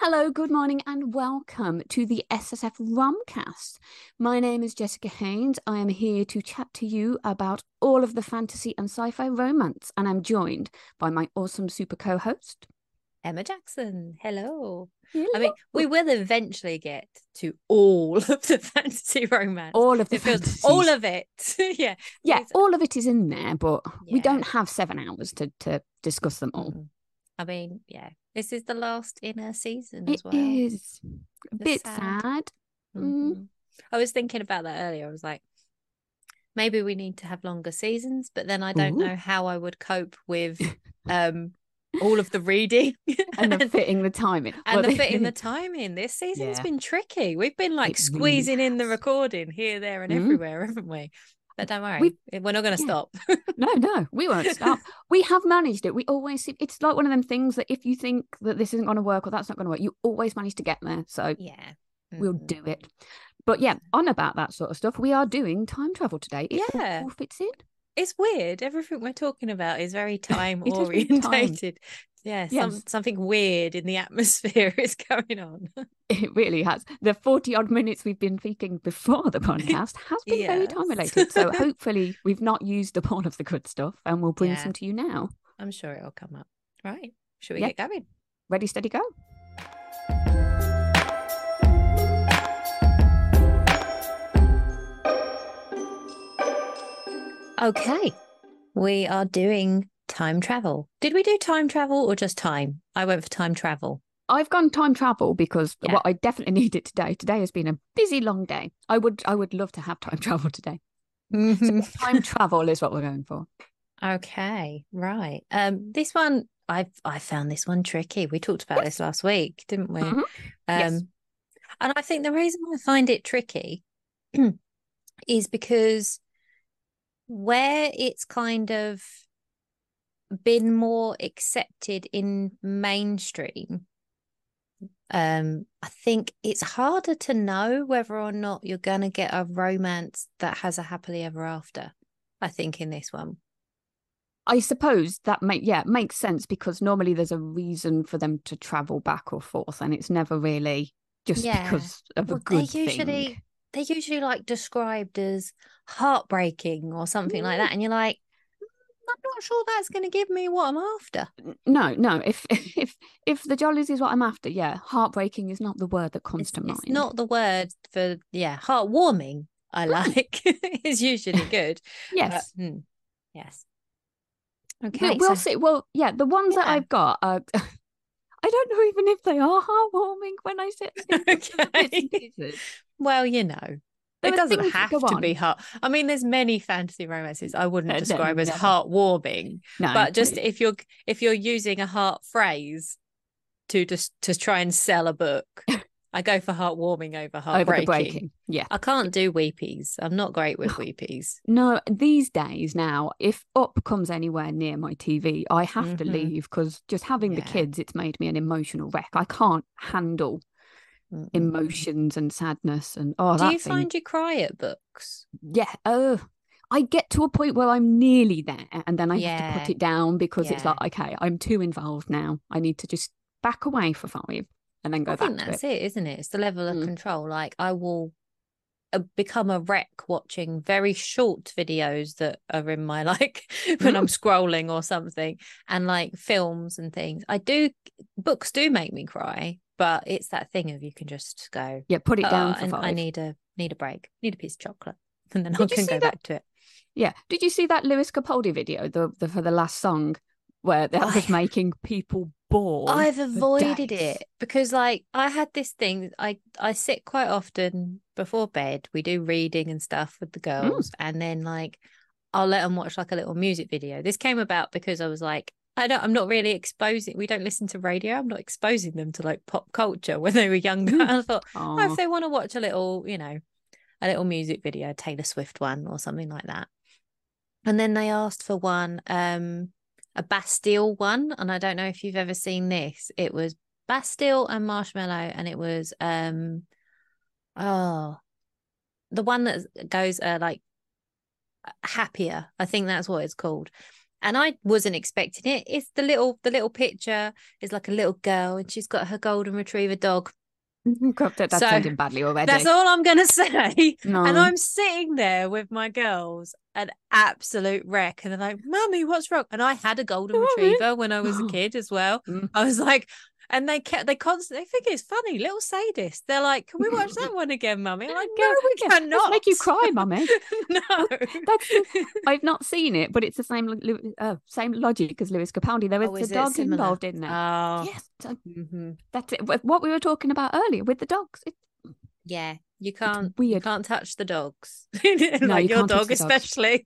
Hello, good morning, and welcome to the SSF Romcast. My name is Jessica Haynes. I am here to chat to you about all of the fantasy and sci-fi romance, and I'm joined by my awesome super co-host, Emma Jackson. Hello. Hello. I mean, we will eventually get to all of the fantasy romance. All of the It feels fantasies. all of it. Yeah. Yeah, all of it is in there, but we Yeah. don't have 7 hours to discuss them all. I mean, yeah. This is the last in a season It as well. is a It's bit sad. sad. I was thinking about that earlier. I was like, maybe we need to have longer seasons, but then I don't Ooh. know how I would cope with all of the reading And then fitting the time in. and the fitting the time in. This season's Yeah. been tricky. We've been like It really squeezing in the has. recording here, there, and everywhere, haven't we? But don't worry, we're not going to Yeah. stop. No, we won't stop. We have managed it. We always see it's like one of them things that if you think that this isn't going to work or that's not going to work, you always manage to get there. So Yeah. we'll do it. But yeah, on about that sort of stuff, we are doing time travel today. It all fits in. It's weird. Everything we're talking about is very time It has been time. orientated. Yeah, Yes. something weird in the atmosphere is going on. It really has. The 40 odd minutes we've been speaking before the podcast has been very time related. So hopefully we've not used up all of the good stuff and we'll bring some to you now. I'm sure it'll come up. Right. Should we get going? Ready, steady, go. Okay. We are doing time travel. Did we do time travel or just time? I went for time travel. I've gone time travel because what I definitely needed today. Today has been a busy, long day. I would love to have time travel today. So time travel is what we're going for. Okay, right. This one I found this one tricky. We talked about this last week, didn't we? Yes. And I think the reason I find it tricky is because where it's kind of been more accepted in mainstream, I think it's harder to know whether or not you're going to get a romance that has a happily ever after, I think, in this one. I suppose that makes sense because normally there's a reason for them to travel back or forth and it's never really just because of a good thing. They're usually like described as heartbreaking or something like that. And you're like, I'm not sure that's going to give me what I'm after. No. If the jollies is what I'm after, heartbreaking is not the word that comes to mind. It's not the word for heartwarming. I like is usually good. Yes, yes. Okay, we'll see. Well, the ones that I've got are. I don't know even if they are heartwarming when I sit. Okay. Well, it doesn't have to be heart. I mean, there's many fantasy romances I wouldn't describe as heartwarming. No, but just if you're using a heart phrase to try and sell a book, I go for heartwarming over heartbreaking. Yeah, I can't do weepies. I'm not great with weepies. No, these days now, if Up comes anywhere near my TV, I have to leave because just having the kids, it's made me an emotional wreck. I can't handle emotions and sadness and do you find you cry at books? Yeah. I get to a point where I'm nearly there and then I have to put it down because it's like, okay, I'm too involved now. I need to just back away for 5 and then go back to it. I think that's it, isn't it? It's the level of control. Like I will become a wreck watching very short videos that are in my when I'm scrolling or something, and like films and things. Books do make me cry, but it's that thing of you can just go put it down for and 5. I need a break, need a piece of chocolate, and then I can go back to it. Did you see that Lewis Capaldi video for the last song where that was making people bored? I've avoided it because I had this thing. I sit quite often before bed. We do reading and stuff with the girls, and then I'll let them watch like a little music video. This came about because I was like, I'm not really exposing. We don't listen to radio. I'm not exposing them to like pop culture when they were younger. I thought, if they want to watch a little, a little music video, Taylor Swift one or something like that. And then they asked for one, a Bastille one, and I don't know if you've ever seen this. It was Bastille and Marshmallow, and it was the one that goes like Happier. I think that's what it's called. And I wasn't expecting it. It's the little picture is like a little girl, and she's got her golden retriever dog. God, that's So ending badly already. that's all I'm gonna say. No. And I'm sitting there with my girls, an absolute wreck, and they're like, "Mummy, what's wrong?" And I had a golden retriever when I was a kid as well. Mm. I was like, and they constantly think it's funny, little sadist. They're like, "Can we watch that one again, Mummy?" I'm like, "No, we cannot." Let's make you cry, Mummy. No, I've not seen it, but it's the same logic as Lewis Capaldi. There is a dog similar? involved in it. Oh, Yes, mhm. that's it. What we were talking about earlier with the dogs. Yeah, you can't weird. touch the dogs. No, like you your can't touch dog the dogs. especially.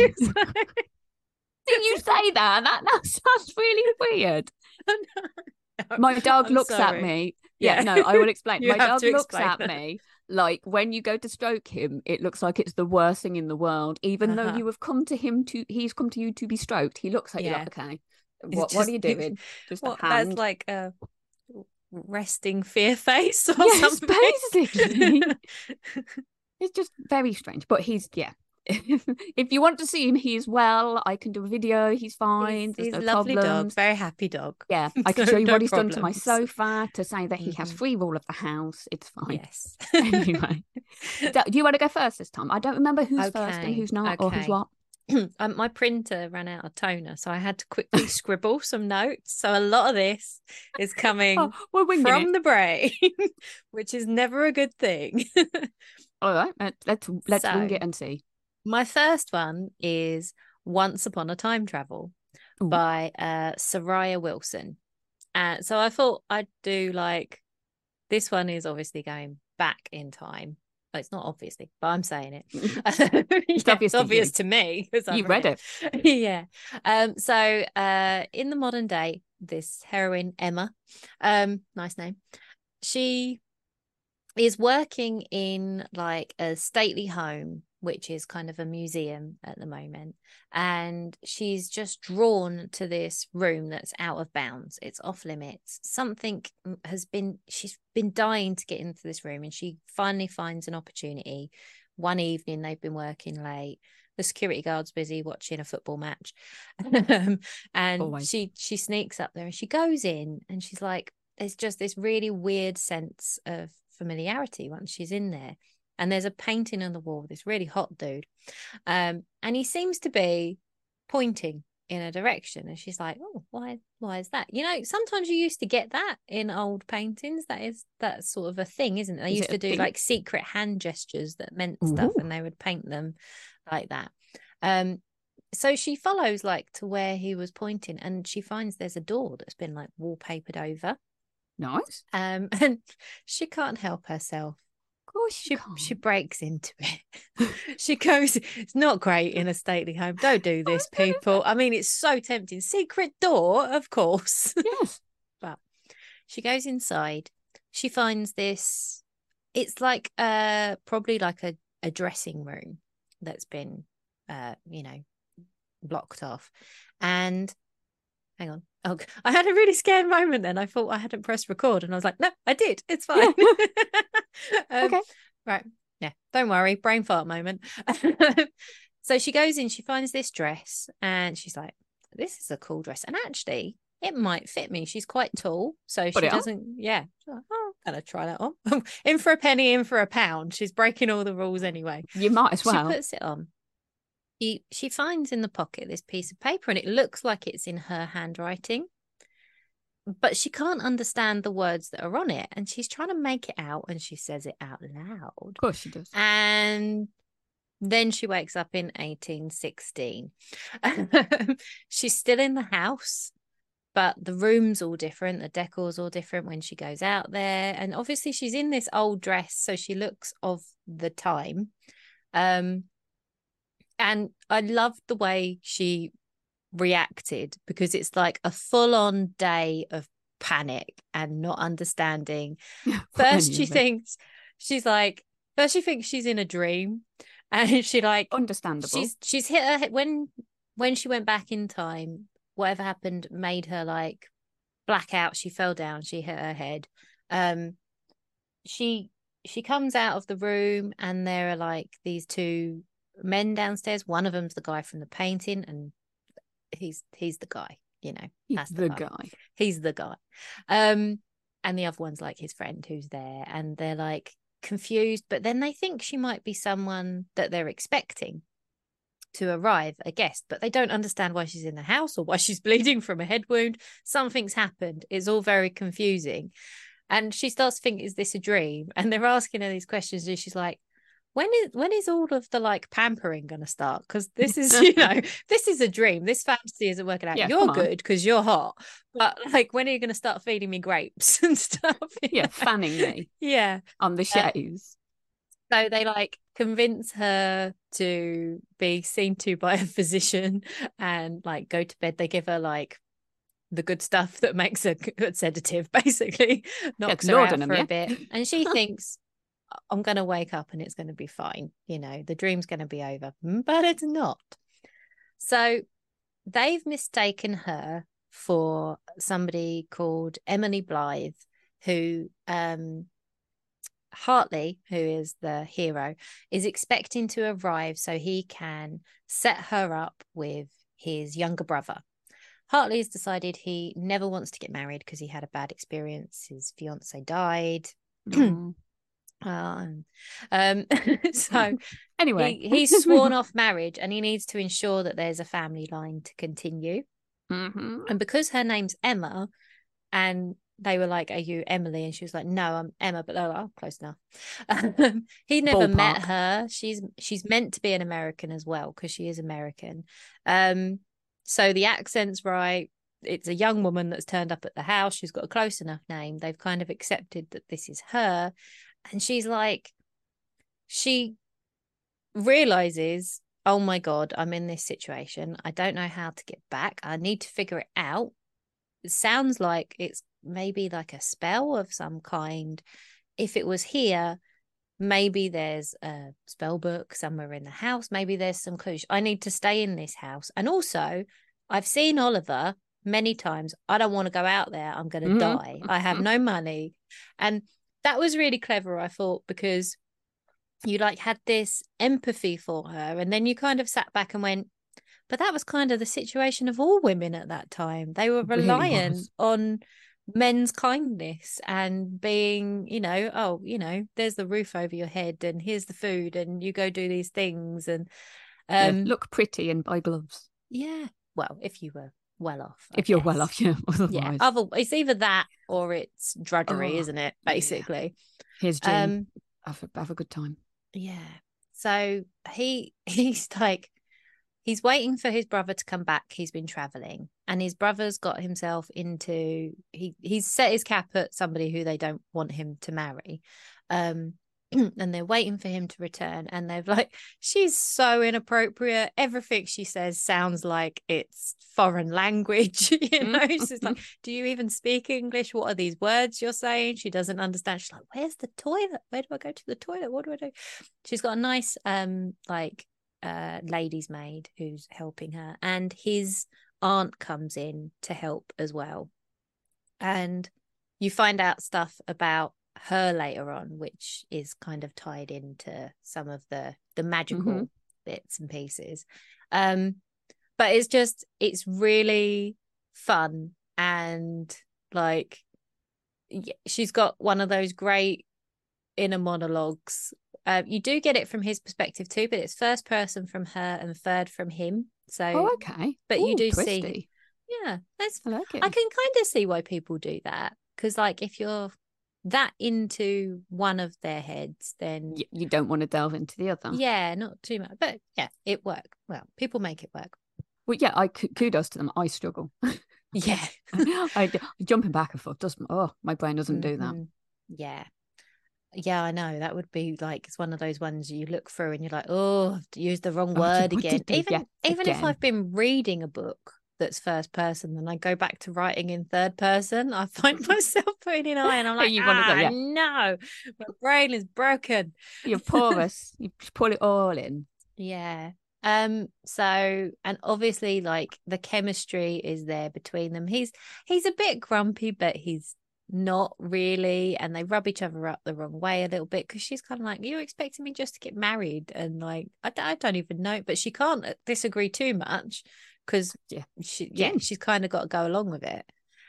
Did you say that? That sounds really weird. No, My dog I'm looks sorry. at me. Yeah, no, I will explain. You My have dog to looks explain at that. me like when you go to stroke him, it looks like it's the worst thing in the world. Even though Uh-huh. he's come to you to be stroked. He looks at you Yeah. like, okay, It's what are you doing? Just a what that's hand. like a resting fear face or Yes, something. basically. It's just very strange. But he's if you want to see him, he's well. I can do a video. He's fine. There's He's no a lovely dog, problems. very happy dog. Yeah, I can No, show you no what he's done to my problems. sofa to say that he has Mhm. free rule of the house. It's fine. Yes. Anyway, do you want to go first this time? I don't remember who's first and Okay. who's not or who's Okay. what. My printer ran out of toner, so I had to quickly scribble some notes. So a lot of this is coming We're winging from it. the brain, which is never a good thing. All right, let's wing So it and see. my first one is Once Upon a Time Travel Ooh. by Soraya Wilson. So I thought I'd do like this one is obviously going back in time. Well, it's not obviously, but I'm saying it. It's Yeah, obvious it's to obvious you. to me because I've You've read it. Yeah. So in the modern day, this heroine, Emma, nice name, she is working in like a stately home, which is kind of a museum at the moment. And she's just drawn to this room that's out of bounds. It's off limits. Something she's been dying to get into this room, and she finally finds an opportunity. One evening, they've been working late. The security guard's busy watching a football match. And Always. she sneaks up there and she goes in, and she's like, there's just this really weird sense of familiarity once she's in there. And there's a painting on the wall, this really hot dude. And he seems to be pointing in a direction. And she's like, oh, why is that? You know, sometimes you used to get that in old paintings. That's sort of a thing, isn't it? They used to do like secret hand gestures that meant stuff, and they would paint them like that. So she follows like to where he was pointing, and she finds there's a door that's been like wallpapered over. Nice. And she can't help herself. Of course she breaks into it. She goes, it's not great in a stately home. Don't do this, people. I mean, it's so tempting. Secret door, of course. Yes. But she goes inside. She finds this, it's like probably like a dressing room that's been blocked off. And hang on. Oh, I had a really scared moment then. I thought I hadn't pressed record, and I was like, no, I did. It's fine. Okay. Right. Yeah. Don't worry. Brain fart moment. So she goes in, she finds this dress, and she's like, this is a cool dress. And actually, it might fit me. She's quite tall. So she doesn't, yeah. Oh, I'm going to try that on. In for a penny, in for a pound. She's breaking all the rules anyway. You might as well. She puts it on. She finds in the pocket this piece of paper, and it looks like it's in her handwriting, but she can't understand the words that are on it, and she's trying to make it out, and she says it out loud. Of course she does. And then she wakes up in 1816. She's still in the house, but the room's all different, the decor's all different when she goes out there, and obviously she's in this old dress, so she looks of the time. And I loved the way she reacted, because it's like a full-on day of panic and not understanding. First she thinks she's in a dream, and she like understandable. She's hit her head when she went back in time. Whatever happened made her like black out. She fell down. She hit her head. She comes out of the room, and there are like these two men downstairs. One of them's the guy from the painting, and he's the guy, you know. He's That's the guy. He's the guy. And the other one's like his friend who's there, and they're like confused, but then they think she might be someone that they're expecting to arrive, a guest, but they don't understand why she's in the house or why she's bleeding from a head wound. Something's happened. It's all very confusing. And she starts to think, is this a dream? And they're asking her these questions, and she's like, when is all of the like pampering going to start? Because this is, you know, this is a dream. This fantasy isn't working out. Yeah, you're good because you're hot, but like, when are you going to start feeding me grapes and stuff? Yeah, fanning me. Yeah, on the shows. So they like convince her to be seen to by a physician and like go to bed. They give her like the good stuff that makes a good sedative, basically knocks her out for a bit, and she thinks, I'm going to wake up and it's going to be fine. You know, the dream's going to be over, but it's not. So they've mistaken her for somebody called Emily Blythe, who Hartley, who is the hero, is expecting to arrive so he can set her up with his younger brother. Hartley has decided he never wants to get married because he had a bad experience. His fiance died. So anyway, he's sworn off marriage, and he needs to ensure that there's a family line to continue. And because her name's Emma, and they were like, are you Emily? And she was like, no, I'm Emma, but oh, close enough. He never met her. She's meant to be an American as well, because she is American. So the accent's right. It's a young woman that's turned up at the house. She's got a close enough name. They've kind of accepted that this is her. And she's like, she realizes, oh my God, I'm in this situation. I don't know how to get back. I need to figure it out. It sounds like it's maybe like a spell of some kind. If it was here, maybe there's a spell book somewhere in the house. Maybe there's some clues. I need to stay in this house. And also, I've seen Oliver many times. I don't want to go out there. I'm going to die. I have no money. And that was really clever, I thought, because you like had this empathy for her. And then you kind of sat back and went, but that was kind of the situation of all women at that time. They were reliant on men's kindness and being, you know, oh, you know, there's the roof over your head and here's the food and you go do these things and look pretty and buy gloves. Yeah. Well, if you were well off. If you're well off, yeah. Yeah. It's either that or it's drudgery, isn't it? Basically. Yeah. Here's Jim. Have a good time. Yeah. So he's like, he's waiting for his brother to come back. He's been traveling, and his brother's got himself into he's set his cap at somebody who they don't want him to marry. And they're waiting for him to return, and they've like, she's so inappropriate. Everything she says sounds like it's foreign language. You know, she's like, do you even speak English? What are these words you're saying? She doesn't understand. She's like, where's the toilet? Where do I go to the toilet? What do I do? She's got a nice lady's maid who's helping her, and his aunt comes in to help as well. And you find out stuff about her later on, which is kind of tied into some of the magical bits and pieces. But it's really fun, and like, she's got one of those great inner monologues. You do get it from his perspective too, but it's first person from her and third from him. So okay. But you do twisty. see, yeah, I like it. I can kind of see why people do that, because like, if you're that into one of their heads, then you don't want to delve into the other. Yeah, not too much, but yeah, it worked. Well, people make it work. Well, yeah, kudos to them. I struggle. Yeah. I jumping back and forth my brain doesn't do that. Yeah, I know. That would be like, it's one of those ones you look through and you're like, oh, use the wrong word again. Even if I've been reading a book that's first person, then I go back to writing in third person, I find myself putting in I, and I'm like, no, my brain is broken. You're porous. You pull it all in. Yeah. So, and obviously, like, the chemistry is there between them. He's a bit grumpy, but he's not really, and they rub each other up the wrong way a little bit, because she's kind of like, you're expecting me just to get married, and like, I don't even know, but she can't disagree too much because she's kind of got to go along with it.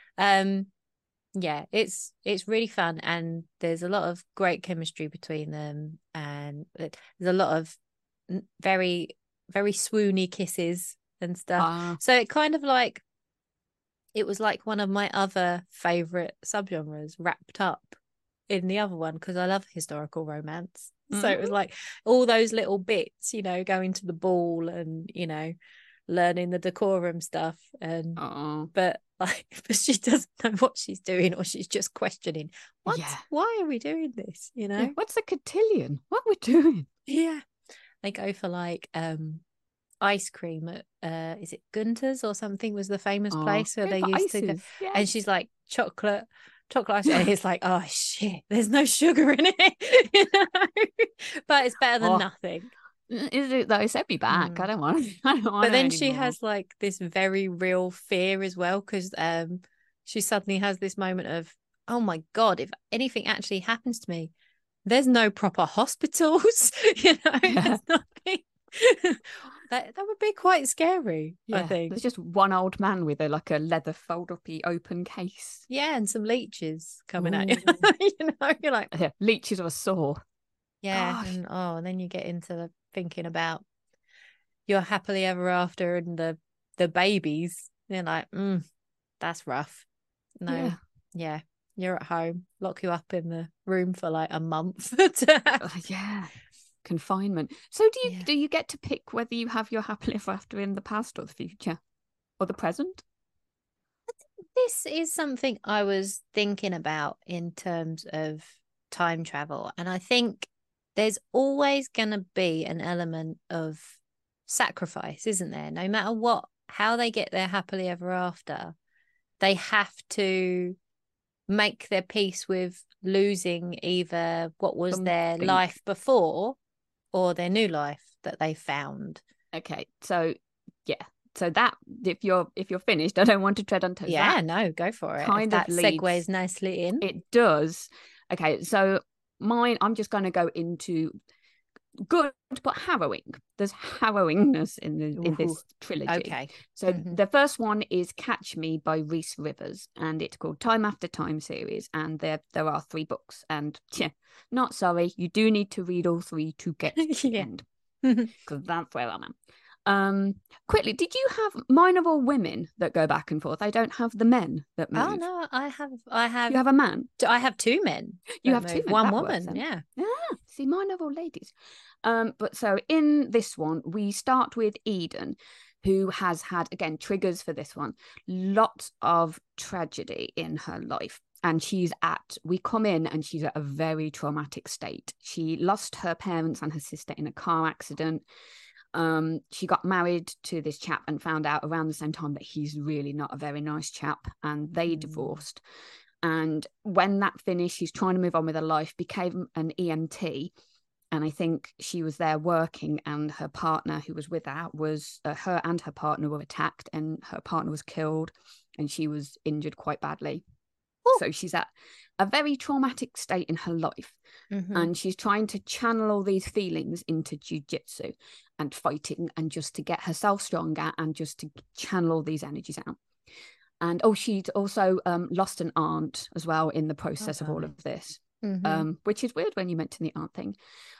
Yeah, it's really fun, and there's a lot of great chemistry between them, and there's a lot of very, very swoony kisses and stuff. So it kind of like, it was like one of my other favorite subgenres wrapped up in the other one, because I love historical romance. So it was like all those little bits, you know, going to the ball and, you know, learning the decorum stuff, and but she doesn't know what she's doing, or she's just questioning why are we doing this, you know? What's a cotillion? What we're doing? They go for like ice cream at is it Gunter's or something was the famous place where they used to go. And she's like chocolate ice cream. And it's like, oh shit, there's no sugar in it. You know? But it's better than nothing. Is it though? Send me back. I don't want but then she has like this very real fear as well, because she suddenly has this moment of, oh my god, if anything actually happens to me, there's no proper hospitals. You know, there's nothing. that would be quite scary. I think there's just one old man with a leather fold-up-y open case. And some leeches coming at you. You know, you're like, leeches or a saw. And then you get into thinking about your happily ever after and the babies. You're like, that's rough. No, you're at home, lock you up in the room for like a month. Confinement. So do you get to pick whether you have your happily ever after in the past or the future or the present? This is something I was thinking about in terms of time travel, and I think there's always going to be an element of sacrifice, isn't there? No matter how they get their happily ever after, they have to make their peace with losing either what was their life before or their new life that they found. Okay, so so that if you're finished, I don't want to tread on toes. No, go for it. That segues nicely in. It does. Okay, so mine, I'm just going to go into good but harrowing. There's harrowingness in this trilogy. Okay. So the first one is Catch Me by Rhys Rivers, and it's called Time After Time series, and there are 3 books, and not sorry, you do need to read all 3 to get to the end, because that's where I'm at. Quickly, did you have mine are all women that go back and forth? I don't have the men that move. Oh no, I have. You have a man? I have 2 men. You have 2 men. One woman. Yeah. See, mine are all ladies. But so in this one, we start with Eden, who has had, again, triggers for this one, lots of tragedy in her life. And we come in and she's at a very traumatic state. She lost her parents and her sister in a car accident. She got married to this chap and found out around the same time that he's really not a very nice chap, and they divorced. And when that finished, she's trying to move on with her life, became an EMT, and I think she was there working, and her partner who was with her her and her partner were attacked, and her partner was killed, and she was injured quite badly. So she's at a very traumatic state in her life, and she's trying to channel all these feelings into jiu-jitsu and fighting, and just to get herself stronger and just to channel all these energies out. And she'd also lost an aunt as well in the process of all of this, which is weird when you mention the aunt thing.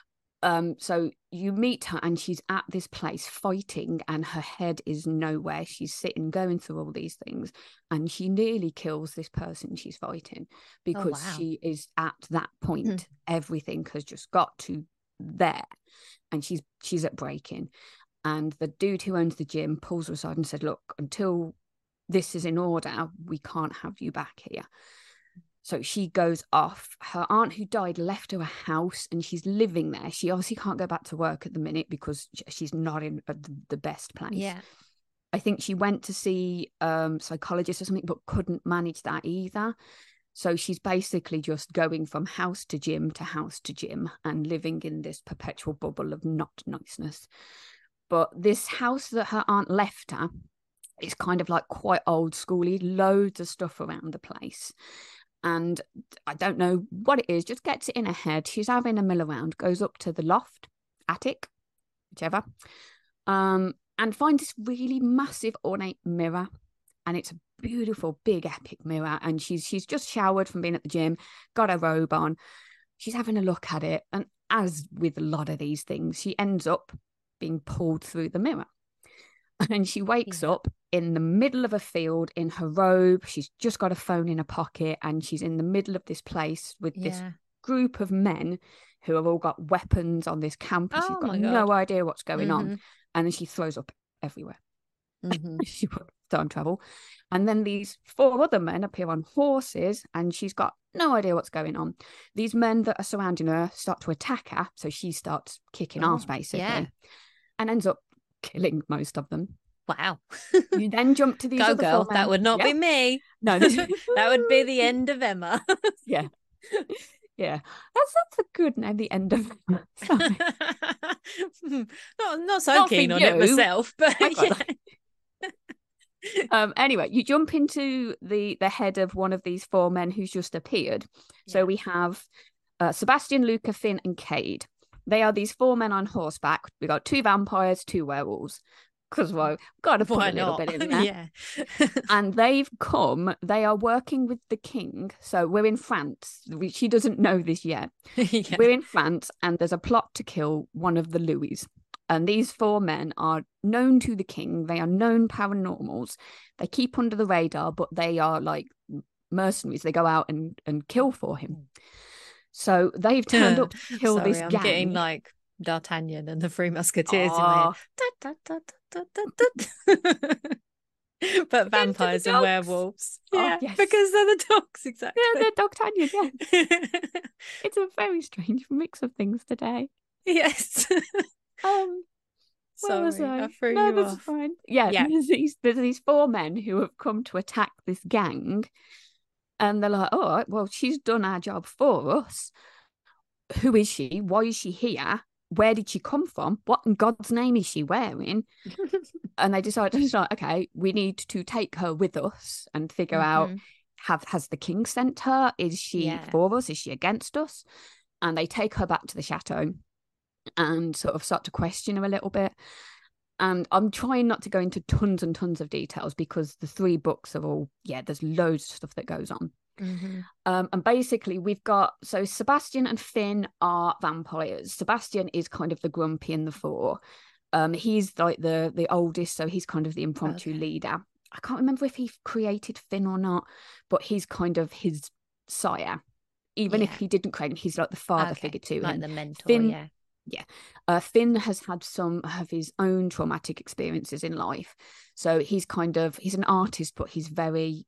So you meet her and she's at this place fighting, and her head is nowhere. She's sitting going through all these things, and she nearly kills this person she's fighting, because she is at that point. Everything has just got to there, and she's at breaking. And the dude who owns the gym pulls her aside and said, look, until this is in order, we can't have you back here. So she goes off. Her aunt who died left her a house, and she's living there. She obviously can't go back to work at the minute because she's not in the best place. Yeah. I think she went to see psychologist or something, but couldn't manage that either. So she's basically just going from house to gym and living in this perpetual bubble of not niceness. But this house that her aunt left her is kind of like quite old schooly, loads of stuff around the place. And I don't know what it is, just gets it in her head. She's having a mill around, goes up to the loft, attic, whichever. and finds this really massive ornate mirror. And it's a beautiful, big, epic mirror. And she's just showered from being at the gym, got her robe on. She's having a look at it. And as with a lot of these things, she ends up being pulled through the mirror. And she wakes up in the middle of a field in her robe. She's just got a phone in her pocket, and she's in the middle of this place with this group of men who have all got weapons on this campus. She's got no idea what's going on. And then she throws up everywhere. She puts time travel. And then these 4 other men appear on horses, and she's got no idea what's going on. These men that are surrounding her start to attack her. So she starts kicking ass, basically, and ends up killing most of them. Wow. You then jump to these Go other girl, 4 men. That would not be me. No. That would be the end of Emma. Yeah. That's a good name, the end of Emma. not so keen on it myself, but anyway, you jump into the head of one of these 4 men who's just appeared. So we have Sebastian, Luca, Finn, and Cade. They are these 4 men on horseback. We got 2 vampires, 2 werewolves. Because got to put a little bit in there. And they are working with the king. So we're in France. She doesn't know this yet. We're in France, and there's a plot to kill one of the Louis. And these 4 men are known to the king. They are known paranormals. They keep under the radar, but they are like mercenaries. They go out and kill for him. So they've turned up to kill this gang. I'm getting like D'Artagnan and the 3 Musketeers in my head. But vampires and werewolves. Because they're the dogs, exactly. Yeah, they're D'Artagnan, It's a very strange mix of things today. Yes. Where was I threw you that's off. fine. There's these 4 men who have come to attack this gang, and they're like, oh, well, she's done our job for us. Who is she? Why is she here? Where did she come from? What in God's name is she wearing? And they decided, okay, we need to take her with us and figure out, has the king sent her? Is she for us? Is she against us? And they take her back to the chateau and sort of start to question her a little bit. And I'm trying not to go into tons and tons of details because the 3 books are all, there's loads of stuff that goes on. And basically we've got, so Sebastian and Finn are vampires. Sebastian is kind of the grumpy in the 4. He's like the oldest, so he's kind of the impromptu leader. I can't remember if he created Finn or not, but he's kind of his sire. Even if he didn't create him, he's like the father figure to him. Like the mentor, Finn, Finn has had some of his own traumatic experiences in life. So he's an artist, but he's very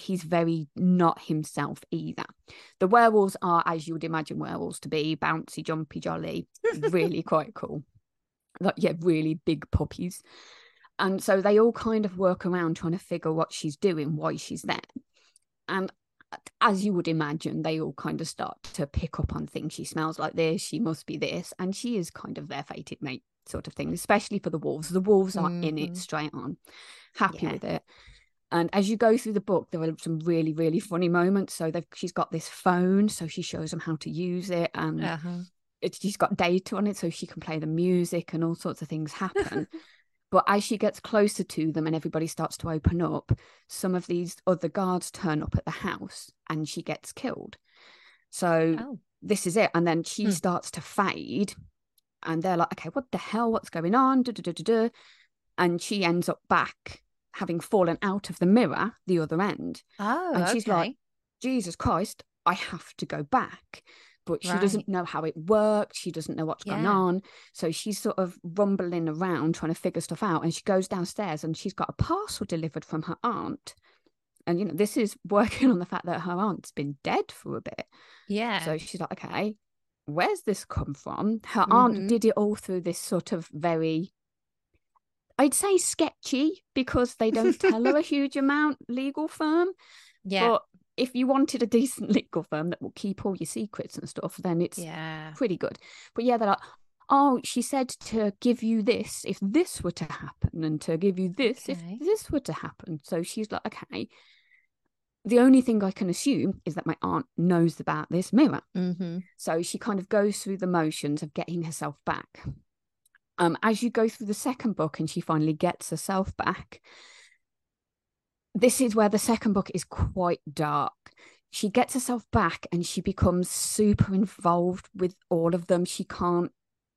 not himself either. The werewolves are, as you would imagine werewolves to be, bouncy, jumpy, jolly, really quite cool. Really big puppies. And so they all kind of work around trying to figure what she's doing, why she's there. And as you would imagine, they all kind of start to pick up on things. She smells like this, she must be this, and she is kind of their fated mate sort of thing, especially for the wolves. The wolves are in it straight on, happy with it. And as you go through the book, there are some really, really funny moments. So she's got this phone, so she shows them how to use it, and she's got data on it, so she can play the music, and all sorts of things happen. But as she gets closer to them and everybody starts to open up, some of these other guards turn up at the house and she gets killed. So this is it. And then she starts to fade and they're like, okay, what the hell? What's going on? And she ends up back having fallen out of the mirror, the other end. And she's like, Jesus Christ, I have to go back. But she doesn't know how it works. She doesn't know what's going on. So she's sort of rumbling around trying to figure stuff out. And she goes downstairs and she's got a parcel delivered from her aunt. And, this is working on the fact that her aunt's been dead for a bit. Yeah. So she's like, okay, where's this come from? Her aunt did it all through this sort of very, I'd say sketchy, because they don't tell her a huge amount, legal firm. Yeah. But if you wanted a decent legal firm that will keep all your secrets and stuff, then it's pretty good. But they're like, oh, she said to give you this if this were to happen, and to give you this if this were to happen. So she's like, okay, the only thing I can assume is that my aunt knows about this mirror. So she kind of goes through the motions of getting herself back. As you go through the second book and she finally gets herself back, this is where the second book is quite dark. She gets herself back and she becomes super involved with all of them. She can't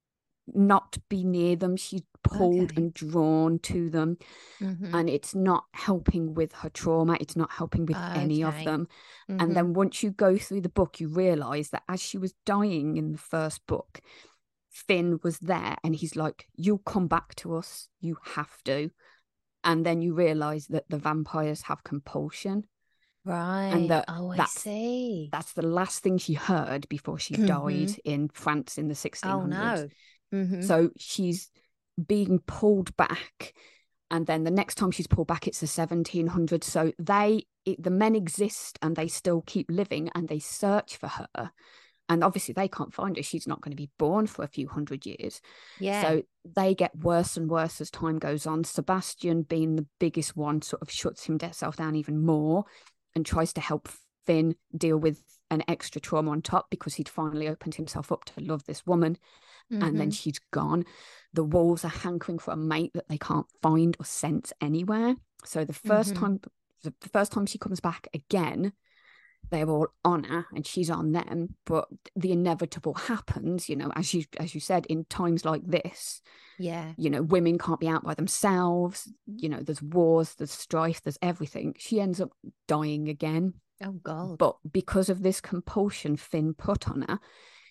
not be near them. She's pulled and drawn to them. And it's not helping with her trauma. It's not helping with any of them. And then once you go through the book, you realize that as she was dying in the first book, Finn was there and he's like, you'll come back to us. You have to. And then you realize that the vampires have compulsion. Right. And I see. That's the last thing she heard before she died in France in the 1600s. Oh, no. So she's being pulled back. And then the next time she's pulled back, it's the 1700s. So the men exist and they still keep living and they search for her. And obviously they can't find her. She's not going to be born for a few hundred years. Yeah. So they get worse and worse as time goes on. Sebastian, being the biggest one, sort of shuts himself down even more and tries to help Finn deal with an extra trauma on top because he'd finally opened himself up to love this woman. And then she's gone. The wolves are hankering for a mate that they can't find or sense anywhere. So the first time she comes back again, they're all on her and she's on them. But the inevitable happens, you know, as you said, in times like this. Yeah. You know, women can't be out by themselves. You know, there's wars, there's strife, there's everything. She ends up dying again. Oh, God. But because of this compulsion Finn put on her,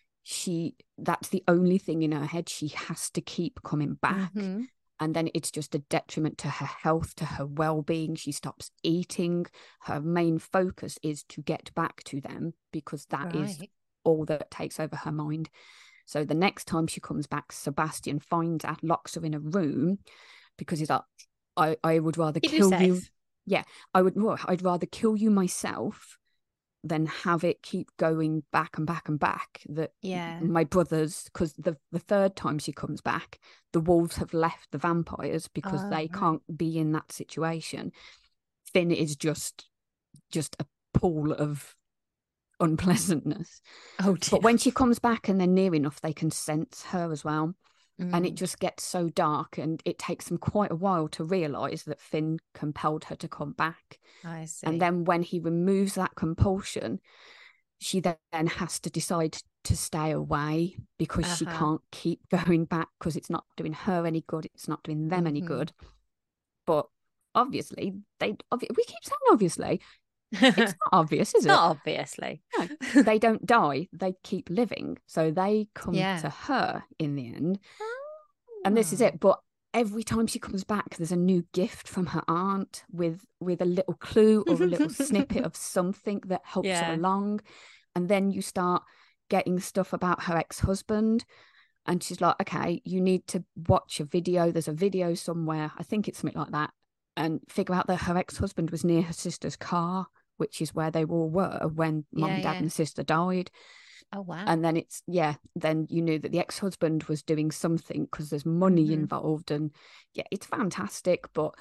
that's the only thing in her head. She has to keep coming back. And then it's just a detriment to her health, to her well-being. She stops eating. Her main focus is to get back to them because that is all that takes over her mind. So the next time she comes back, Sebastian finds her, locks her in a room because he's like, I would rather kill you. Yeah, I'd rather kill you myself than have it keep going back and back and back. That my brothers, because the third time she comes back, the wolves have left the vampires because they can't be in that situation. Finn is just a pool of unpleasantness. Oh dear. But when she comes back and they're near enough, they can sense her as well. And it just gets so dark and it takes them quite a while to realise that Finn compelled her to come back. I see. And then when he removes that compulsion, she then has to decide to stay away because she can't keep going back because it's not doing her any good. It's not doing them any good. But obviously, we keep saying obviously. It's not obvious, is it? Not obviously. No, they don't die. They keep living. So they come to her in the end. And this is it. But every time she comes back, there's a new gift from her aunt with a little clue or a little snippet of something that helps her along. And then you start getting stuff about her ex-husband. And she's like, okay, you need to watch a video. There's a video somewhere. I think it's something like that. And figure out that her ex-husband was near her sister's car, which is where they all were when mum, dad and sister died. Oh, wow. And then then you knew that the ex-husband was doing something because there's money involved. And yeah, it's fantastic. But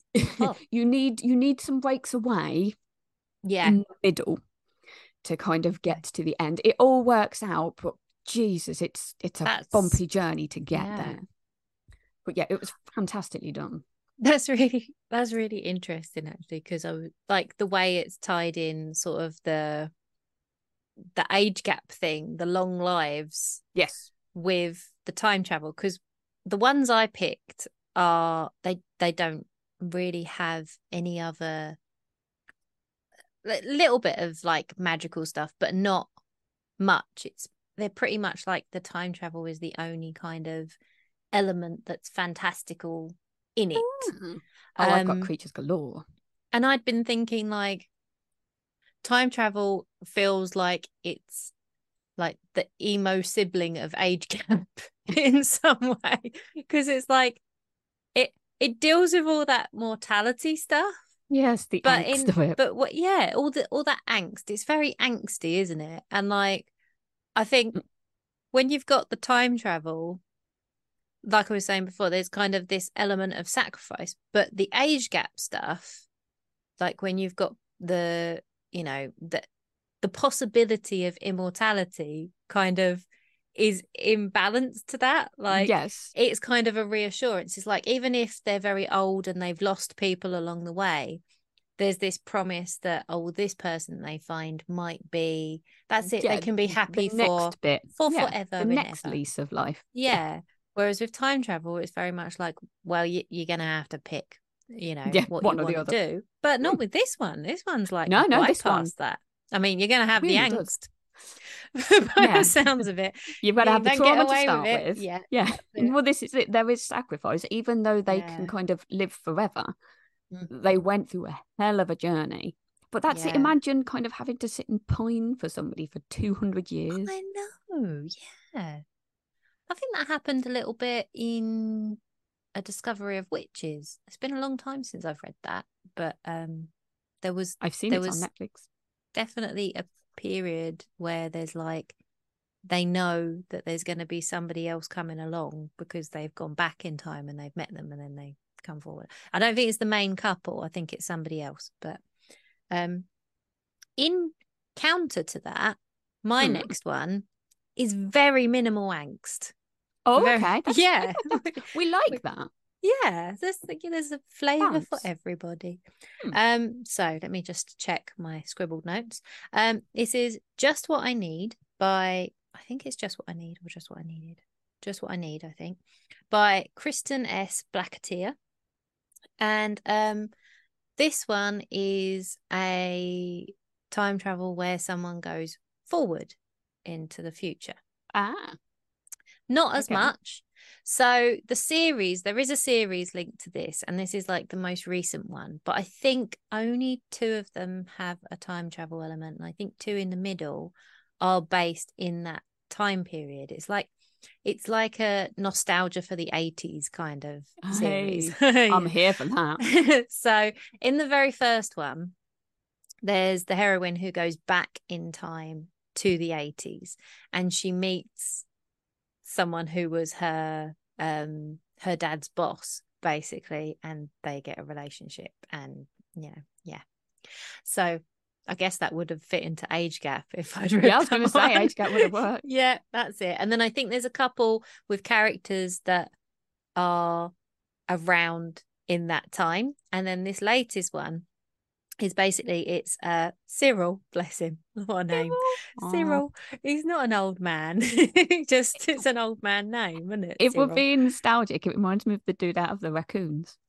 you need some breaks away in the middle to kind of get to the end. It all works out, but Jesus, it's a bumpy journey to get there. But yeah, it was fantastically done. That's really interesting actually, because I was like the way it's tied in, sort of the age gap thing, the long lives, with the time travel. Because the ones I picked are they don't really have any other little bit of like magical stuff, but not much. They're pretty much like the time travel is the only kind of element that's fantastical in it. I've got creatures galore. And I'd been thinking like time travel feels like it's like the emo sibling of age gap in some way, because it's like it deals with all that mortality stuff. Yes, the angst of it. But all that angst. It's very angsty, isn't it? And like I think when you've got the time travel, like I was saying before, there's kind of this element of sacrifice, but the age gap stuff, like when you've got the possibility of immortality, kind of is in balance to that. Like, yes, it's kind of a reassurance. It's like, even if they're very old and they've lost people along the way, there's this promise that, oh, this person they find might be, that's it. They yeah, can be happy the next bit, for yeah, forever the and next ever. lease of life. Yeah. Whereas with time travel, it's very much like, well, you're going to have to pick, Yeah, what you one or the want to other. do. But not with this one. This one's like No, this one bypass that. I mean, you're going to have the really does. angst by the Yeah, sounds of it. you've got to have the Don't get trauma to away with start it. with. Yeah, Yeah, that's it. well, this is it. There is sacrifice, even though they can Yeah. kind of live forever. Mhm. They went through a hell of a journey. But that's it. Yeah. Imagine kind of having to sit and pine for somebody for 200 years. I know. Yeah. I think that happened a little bit in A Discovery of Witches. It's been a long time since I've read that, but there was I've seen there it on was Netflix. definitely a period where there's like, they know that there's going to be somebody else coming along because they've gone back in time and they've met them and then they come forward. I don't think it's the main couple. I think it's somebody else. But in counter to that, my next one is very minimal angst. Oh, Very, okay. yeah. We like that. Yeah, there's a flavour for Balance. everybody. Hmm. So let me just check my scribbled notes. This is Just What I Need by, I think it's Just What I Need or Just What I Needed. Just What I Need, I think, by Kristen S. Blacketeer. And this one is a time travel where someone goes forward into the future. Not as much. So there is a series linked to this, and this is like the most recent one, but I think only 2 of them have a time travel element. And I think 2 in the middle are based in that time period. It's like a nostalgia for the 80s kind of series. Hey, I'm here for that. So in the very first one, there's the heroine who goes back in time to the 80s, and she meets someone who was her dad's boss, basically, and they get a relationship. And yeah, so I guess that would have fit into Age Gap if I'd read Yeah, I was that going to say one. Age Gap would have worked. Yeah, that's it. And then I think there's a couple with characters that are around in that time, and then this latest one is basically, it's Cyril, bless him, what a name. Cyril. He's not an old man. It's an old man name, isn't it? It would Cyril. be nostalgic. It reminds me of the dude out of the raccoons.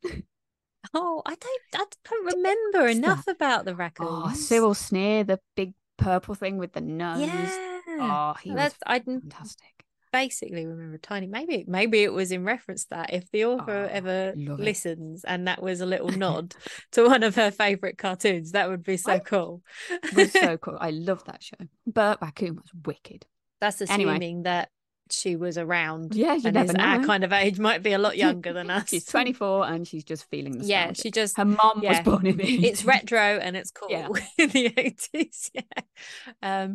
Oh, I don't remember enough about the Oh, raccoons. Cyril Sneer, the big purple thing with the nose. Yeah. Oh, he was I fantastic. basically remember tiny. Maybe it was in reference to that. If the author ever listens and that was a little nod to one of her favorite cartoons, that would be so cool. It was so cool. I love that show. Bert Raccoon was wicked. That's assuming that she was around. Yeah, you and never know. Our kind of age might be a lot younger than us. She's 24 and she's just feeling nostalgic. Yeah, she just, her mom was born in the 80s. It's retro and it's cool in the 80s. Yeah.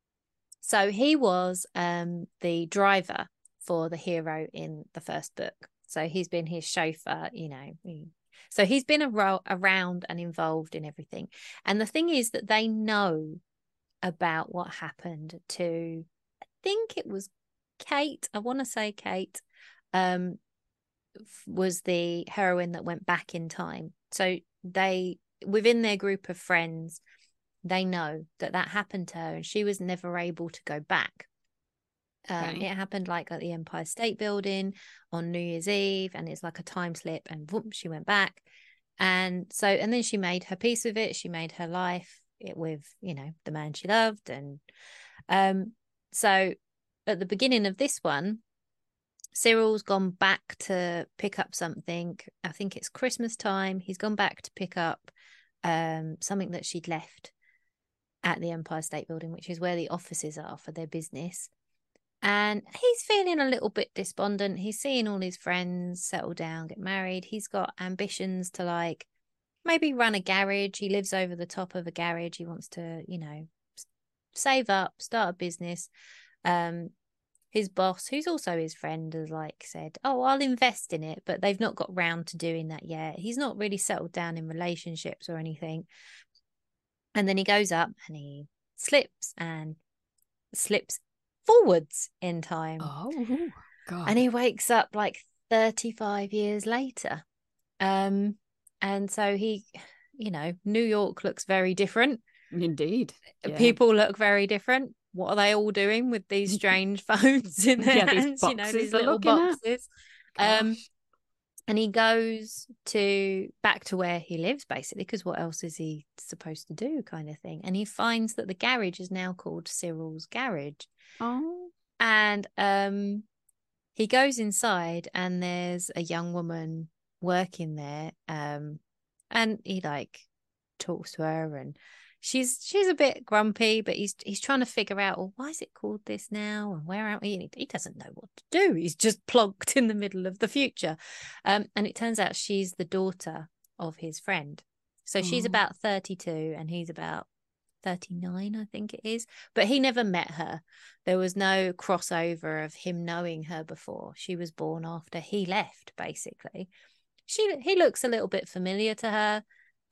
So he was the driver for the hero in the first book. So he's been his chauffeur, So he's been around and involved in everything. And the thing is that they know about what happened to, I think it was Kate. I want to say Kate was the heroine that went back in time. So they, within their group of friends, they know that happened to her and she was never able to go back. It happened like at the Empire State Building on New Year's Eve, and it's like a time slip, and whoop, she went back. And then she made her peace with it. She made her life with, the man she loved. And so at the beginning of this one, Cyril's gone back to pick up something. I think it's Christmas time. He's gone back to pick up something that she'd left at the Empire State Building, which is where the offices are for their business. And he's feeling a little bit despondent. He's seeing all his friends settle down, get married. He's got ambitions to maybe run a garage. He lives over the top of a garage. He wants to, save up, start a business. His boss, who's also his friend, has said, "Oh, I'll invest in it," but they've not got round to doing that yet. He's not really settled down in relationships or anything. And then he goes up and he slips forwards in time. Oh, God. And he wakes up like 35 years later. And so he, New York looks very different. Indeed. Yeah. People look very different. What are they all doing with these strange phones in their these hands? boxes These they're little looking at. boxes. Gosh. And he goes back to where he lives, basically, because what else is he supposed to do, kind of thing. And he finds that the garage is now called Cyril's Garage. Oh. And he goes inside, and there's a young woman working there. And he like talks to her, and she's a bit grumpy, but he's trying to figure out, well, why is it called this now, and where are we? And he doesn't know what to do. He's just plonked in the middle of the future. And it turns out she's the daughter of his friend. So she's about 32 and he's about 39, I think it is. But he never met her. There was no crossover of him knowing her before. She was born after he left, basically. He looks a little bit familiar to her.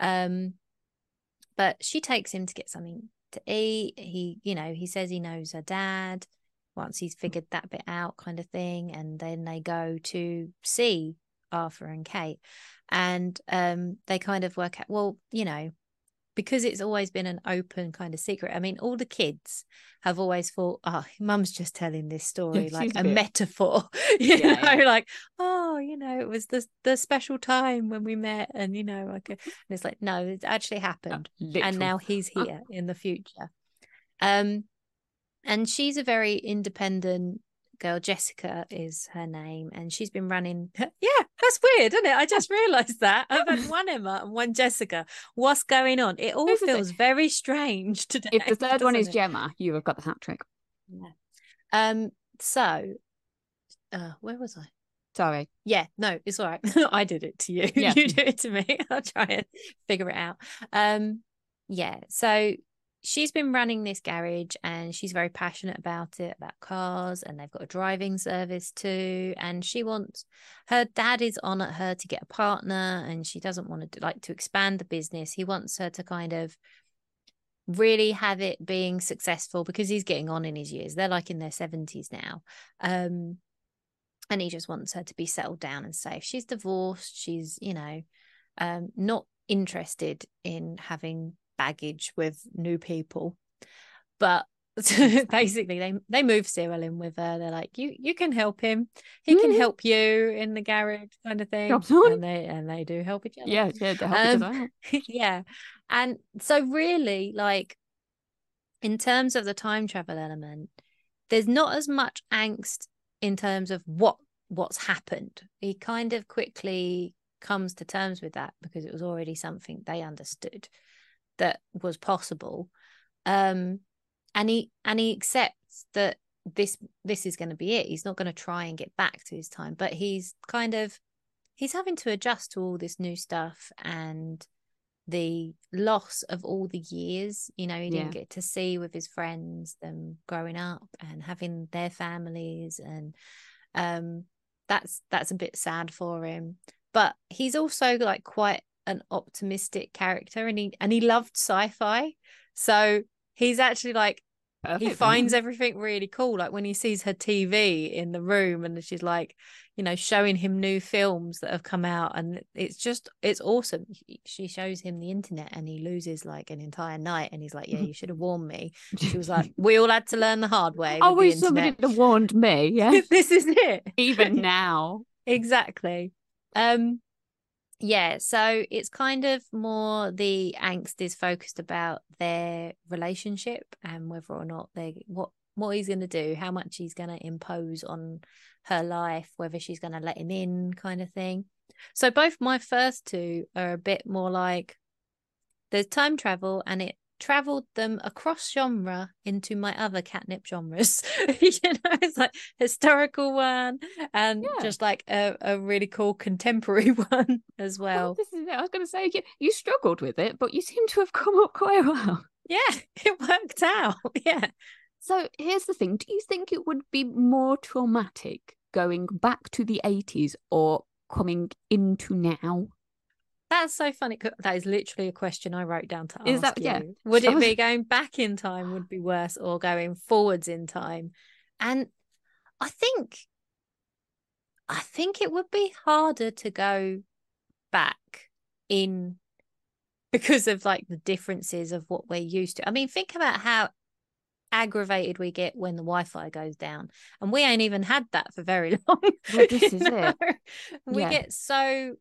But she takes him to get something to eat. He says he knows her dad once he's figured that bit out, kind of thing. And then they go to see Arthur and Kate. And they kind of work out, well, because it's always been an open kind of secret. I mean, all the kids have always thought, oh, Mum's just telling this story like a metaphor, like, oh, it was the special time when we met, and and it's like, no, it actually happened, and now he's here in the future. And she's a very independent girl. Jessica is her name, and she's been running. Yeah, that's weird, isn't it? I just realized that I've had one Emma and one Jessica. What's going on? It all feels very strange today. If the third one is Gemma, you have got the hat trick. Yeah. So where was I? Sorry. Yeah, no, it's all right. I did it to you. Yeah. You do it to me. I'll try and figure it out. Yeah, so she's been running this garage, and she's very passionate about it, about cars, and they've got a driving service too. And her dad is on at her to get a partner, and she doesn't want to expand the business. He wants her to kind of really have it being successful, because he's getting on in his years. They're like in their 70s now. And he just wants her to be settled down and safe. She's divorced. She's, not interested in having baggage with new people. But basically they move Cyril in with her. They're like, you can help him. He can help you in the garage, kind of thing. And they do help each other. Yeah, they help each other out. Yeah. And so really, like, in terms of the time travel element, there's not as much angst in terms of what's happened. He kind of quickly comes to terms with that, because it was already something they understood that was possible. And he accepts that this is going to be it. He's not going to try and get back to his time, but he's having to adjust to all this new stuff, and the loss of all the years, he didn't get to see with his friends, them growing up and having their families. And that's a bit sad for him. But he's also like quite an optimistic character, and he loved sci-fi. So he's actually like, perfect, he finds everything really cool. Like when he sees her TV in the room, and she's like, showing him new films that have come out, and it's awesome. She shows him the internet, and he loses like an entire night, and he's like, yeah, you should have warned me. She was like, we all had to learn the hard way. I wish somebody had warned me. Yeah. This is it. Even now. Exactly. Yeah, so it's kind of more the angst is focused about their relationship, and whether or not what he's going to do, how much he's going to impose on her life, whether she's going to let him in, kind of thing. So both my first two are a bit more like, there's time travel, and it traveled them across genre into my other catnip genres. It's like historical one, and just like a really cool contemporary one as well. This is it. I was going to say, you struggled with it, but you seem to have come up quite well. Yeah, it worked out. Yeah. So here's the thing. Do you think it would be more traumatic going back to the 80s or coming into now? That's so funny. That is literally a question I wrote down to ask you. Yeah. Would it be going back in time would be worse, or going forwards in time? And I think it would be harder to go back in because of like the differences of what we're used to. I mean, think about how aggravated we get when the Wi-Fi goes down, and we ain't even had that for very long. Well, this is it. We get so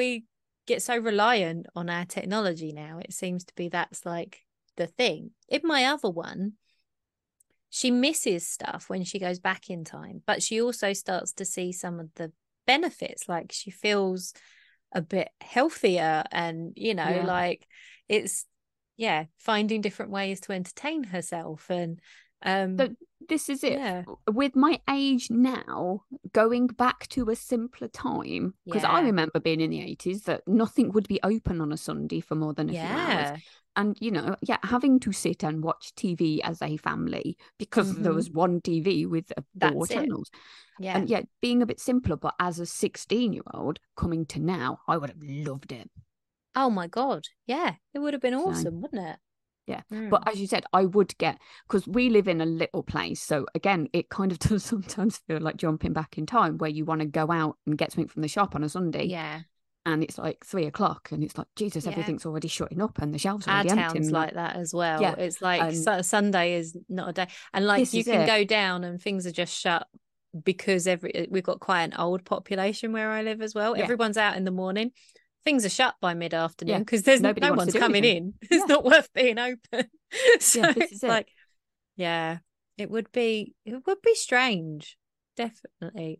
reliant on our technology now. It seems to be that's like the thing. In my other one, she misses stuff when she goes back in time, but she also starts to see some of the benefits. Like she feels a bit healthier, and like it's finding different ways to entertain herself. And so this is it. With my age now, going back to a simpler time, because I remember being in the 80s that nothing would be open on a Sunday for more than a few hours. And, having to sit and watch TV as a family because there was one TV with 4 channels. Yeah. And being a bit simpler, but as a 16-year-old coming to now, I would have loved it. Oh my God. Yeah. It would have been awesome, wouldn't it? Yeah. But as you said, I would get, because we live in a little place. So again, it kind of does sometimes feel like jumping back in time where you want to go out and get something from the shop on a Sunday. Yeah. And it's like 3:00 and it's like, Jesus, everything's already shutting up and the shelves are already empty. Our town's like that as well. Yeah. It's like Sunday is not a day. And like you can go down and things are just shut because we've got quite an old population where I live as well. Everyone's out in the morning. Things are shut by mid-afternoon because there's no one's coming in. It's not worth being open. So it's like, it would be strange. Definitely.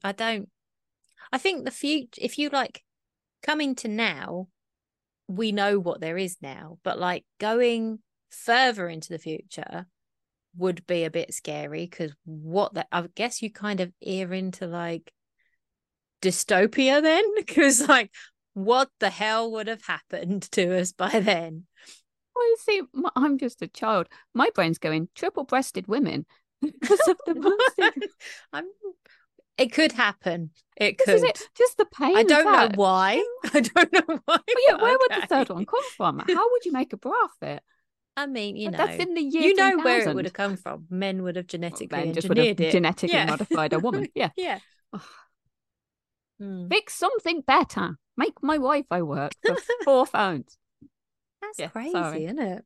I think the future, if you like coming to now, we know what there is now, but like going further into the future would be a bit scary because I guess you kind of ear into like dystopia then, because like what the hell would have happened to us by then? Well, you see, I'm just a child. My brain's going triple-breasted women because of the It could happen. It this could. Is it. Just the pain. I don't know why. I don't know why. Well, where would the third one come from? How would you make a bra fit? I mean, that's in the year 3000. Where it would have come from. Men would have genetically engineered it. Genetically modified a woman. Yeah. Yeah. Fix something better. Make my Wi-Fi work for 4 phones. That's crazy, isn't it?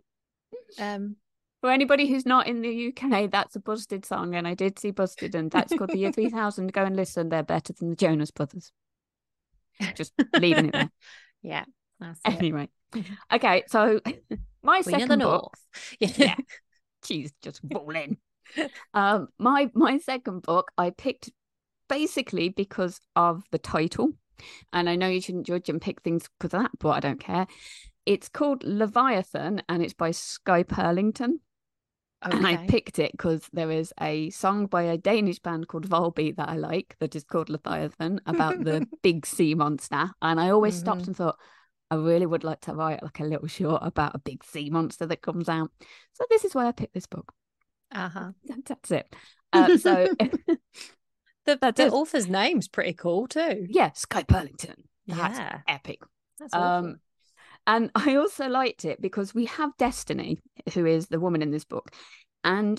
For anybody who's not in the UK, that's a Busted song, and I did see Busted, and that's called The Year 3000. Go and listen; they're better than the Jonas Brothers. Just leaving it there. Yeah. That's anyway, okay. So my Queen second book, yeah, she's just rolling. My second book I picked basically because of the title, and I know you shouldn't judge and pick things because of that, but I don't care. It's called Leviathan, and it's by Sky Perlington. Okay. And I picked it because there is a song by a Danish band called Volbeat that I like that is called Leviathan about the big sea monster. And I always stopped and thought, I really would like to write like a little short about a big sea monster that comes out. So this is why I picked this book. That's it. So the author's name's pretty cool too. Yeah, Sky Perlington. That's epic. That's awesome. And I also liked it because we have Destiny, who is the woman in this book, and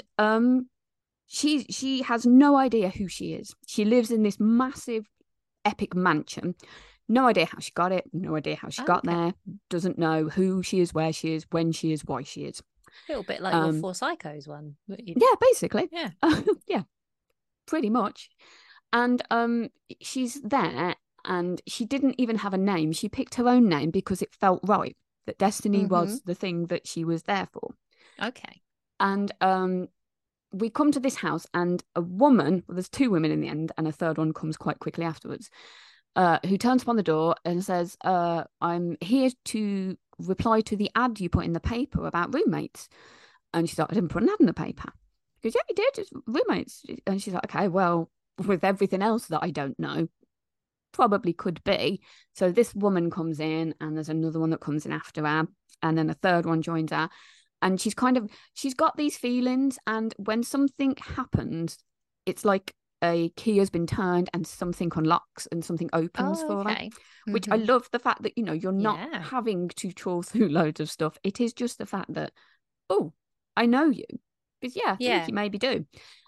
she has no idea who she is. She lives in this massive, epic mansion. No idea how she got it. No idea how she got there. Doesn't know who she is, where she is, when she is, why she is. A little bit like your Four Psychos one. Yeah, basically. Yeah. Yeah, pretty much. And she's there. And she didn't even have a name. She picked her own name because it felt right, that Destiny was the thing that she was there for. Okay. And we come to this house, and a woman, well, there's 2 women in the end, and a third one comes quite quickly afterwards, who turns upon the door and says, I'm here to reply to the ad you put in the paper about roommates. And she's like, I didn't put an ad in the paper. She goes, yeah, you did, it's roommates. And she's like, okay, well, with everything else that I don't know, probably could be. So this woman comes in, and there's another one that comes in after her, and then a third one joins her, and she's got these feelings, and when something happens, it's like a key has been turned and something unlocks and something opens for her, which I love. The fact that you're not having to trawl through loads of stuff. It is just the fact that, oh, I know you, because I think you maybe do.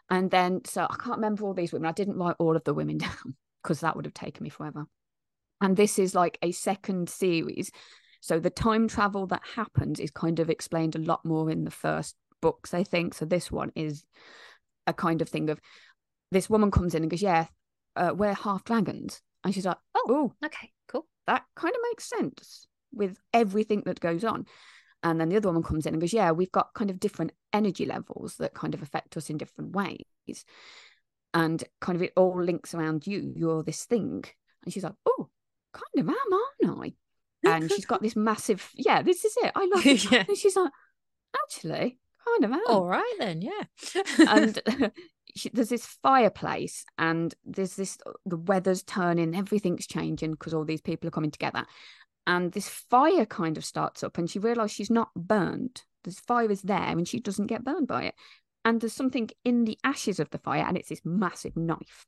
And then, so I can't remember all these women. I didn't write all of the women down because that would have taken me forever. And this is like a second series. So the time travel that happens is kind of explained a lot more in the first books, I think. So this one is a kind of thing of this woman comes in and goes, yeah, we're half dragons. And she's like, oh, okay, cool. That kind of makes sense with everything that goes on. And then the other woman comes in and goes, yeah, we've got kind of different energy levels that kind of affect us in different ways. And kind of it all links around you. You're this thing. And she's like, oh, kind of am, aren't I? And she's got this massive, yeah, this is it. I love it. Yeah. And she's like, actually, kind of am. All right then, yeah. And there's this fireplace and there's this, the weather's turning, everything's changing because all these people are coming together. And this fire kind of starts up and she realizes she's not burned. This fire is there and she doesn't get burned by it. And there's something in the ashes of the fire and it's this massive knife.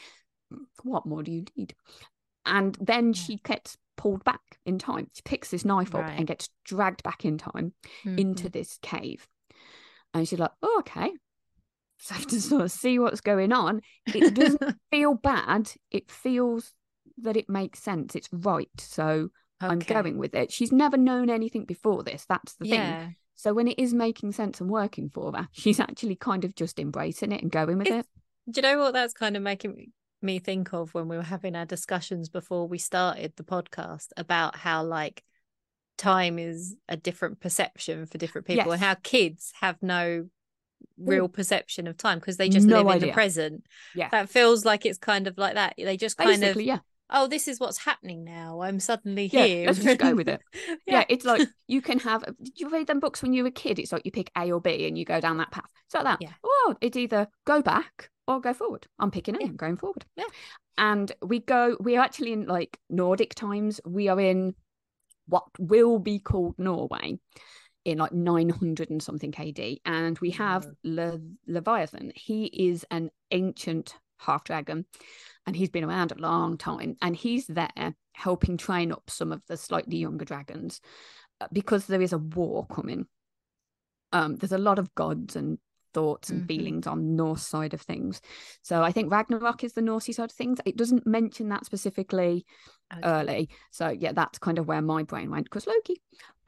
What more do you need? And then she gets pulled back in time. She picks this knife up and gets dragged back in time into this cave. And she's like, oh, okay. So I have to sort of see what's going on. It doesn't feel bad. It feels that it makes sense. It's right. So I'm going with it. She's never known anything before this. That's the thing. So when it is making sense and working for her, she's actually kind of just embracing it and going with it. Do you know what that's kind of making me think of when we were having our discussions before we started the podcast about how like time is a different perception for different people and how kids have no real perception of time because they just live in the present. That feels like it's kind of like that. They just kind of oh, this is what's happening now. I'm suddenly here. Let's just go with it. It's like you can have. Did you read them books when you were a kid? It's like you pick A or B and you go down that path. It's like that. Oh, it's either go back or go forward. I'm picking A. I'm going forward. And we're actually in like Nordic times. We are in what will be called Norway in like 900 and something AD. And we have Leviathan. He is an ancient half dragon. And he's been around a long time. And he's there helping train up some of the slightly younger dragons because there is a war coming. There's a lot of gods and thoughts and feelings on Norse side of things. So I think Ragnarok is the Norse side of things. It doesn't mention that specifically early. So yeah, that's kind of where my brain went because Loki.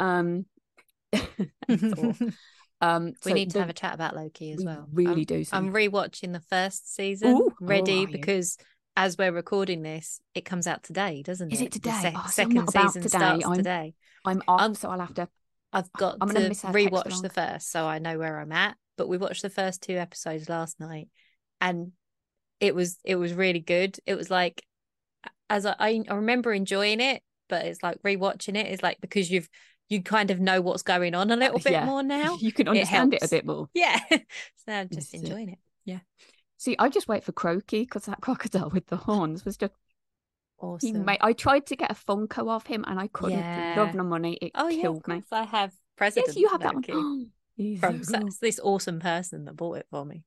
We need to have a chat about Loki as well. Really do. I'm rewatching the first season because as we're recording this, it comes out today, doesn't it? Is it today? Second season starts today. I'm off, so I'll have to. I've got to rewatch the first, so I know where I'm at. But we watched the first 2 episodes last night, and it was really good. It was like, as I remember enjoying it, but it's like rewatching it is like because you kind of know what's going on a little bit more now. You can understand it a bit more. Yeah, so I'm just enjoying it. Yeah. See, I just wait for Croaky because that crocodile with the horns was just awesome. I tried to get a Funko of him and I couldn't. Love no money. It killed me. I have President. Yes, you have that Loki one. from this awesome person that bought it for me.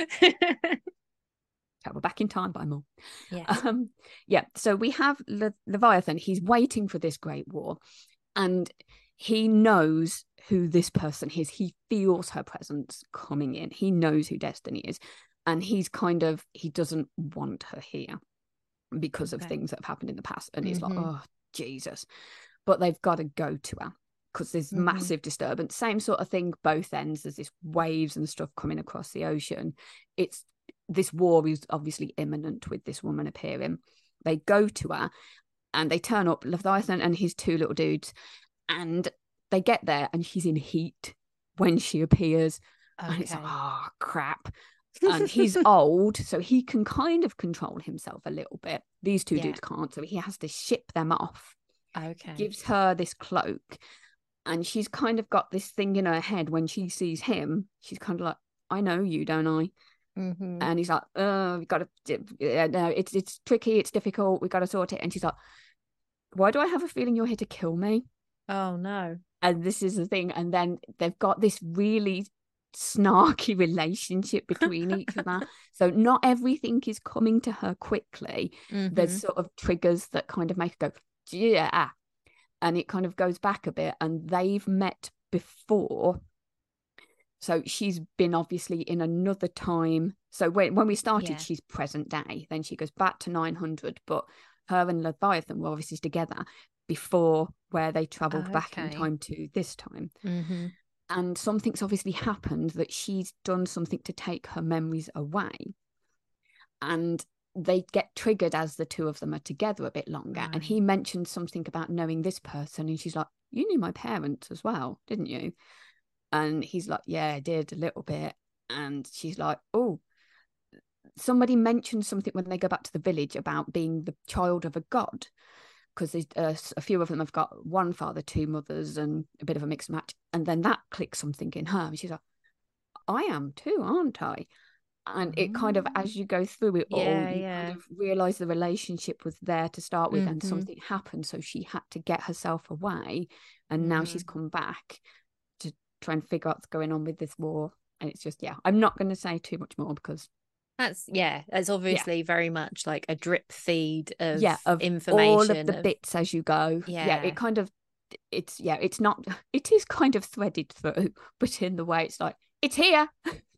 Travel back in time, buy more. So we have Leviathan. He's waiting for this great war, and he knows who this person is. He feels her presence coming in. He knows who Destiny is. And he doesn't want her here because of things that have happened in the past. And he's like, oh, Jesus. But they've got to go to her because there's massive disturbance. Same sort of thing, both ends. There's this waves and stuff coming across the ocean. This war is obviously imminent with this woman appearing. They go to her and they turn up, Leviathan and his 2 little dudes. And they get there and she's in heat when she appears. And it's like, oh, crap. And he's old, so he can kind of control himself a little bit. These 2 dudes can't, so he has to ship them off. Gives her this cloak. And she's kind of got this thing in her head when she sees him. She's kind of like, I know you, don't I? And he's like, oh, we've got to, no, it's tricky, it's difficult, we've got to sort it. And she's like, why do I have a feeling you're here to kill me? Oh, no. And this is the thing. And then they've got this really snarky relationship between each other. So not everything is coming to her quickly. There's sort of triggers that kind of make her go, yeah. And it kind of goes back a bit. And they've met before. So she's been obviously in another time. So when we started, Yeah. she's present day. Then she goes back to 900, but her and Leviathan were obviously together before where they travelled back in Okay. time to this time. Mm-hmm. And something's obviously happened that she's done something to take her memories away. And they get triggered as the two of them are together a bit longer. Right. And he mentioned something about knowing this person. And she's like, you knew my parents as well, didn't you? And he's like, yeah, I did a little bit. And she's like, oh, somebody mentioned something when they go back to the village about being the child of a god. Because a few of them have got one father, two mothers, and a bit of a mixed match. And then that clicks something in her. And she's like, I am too, aren't I? And it kind of, as you go through it all, you kind of realize the relationship was there to start with, and something happened. So she had to get herself away. And now she's come back to try and figure out what's going on with this war. And it's just, yeah, I'm not going to say too much more because it's obviously very much like a drip feed of information, all of the bits as you go. It kind of, it's not, it is kind of threaded through, but in the way it's like, it's here.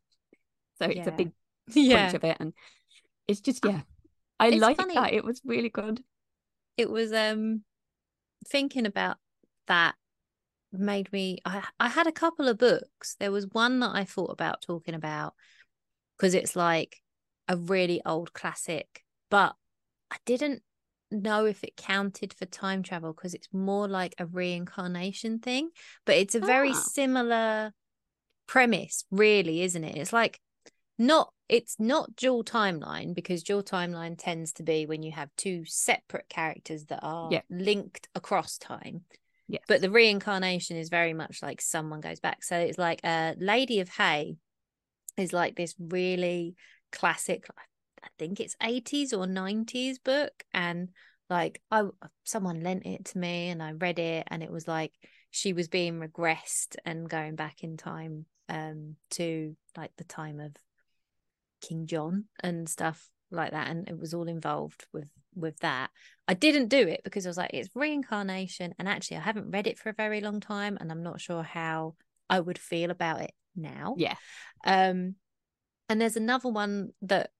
So it's a big punch of it, and it's just I like that. It was really good. It was thinking about that made me I had a couple of books. There was one that I thought about talking about because it's like a really old classic, but I didn't know if it counted for time travel because it's more like a reincarnation thing, but it's a very similar premise, really, isn't it? It's like it's not dual timeline, because dual timeline tends to be when you have two separate characters that are linked across time. Yes. But the reincarnation is very much like someone goes back. So it's like Lady of Hay is like this really classic, I think it's 80s or 90s book, and like someone lent it to me and I read it, and it was like she was being regressed and going back in time to like the time of King John and stuff like that, and it was all involved with that. I didn't do it because I was like, it's reincarnation, and actually I haven't read it for a very long time, and I'm not sure how I would feel about it now. And there's another one that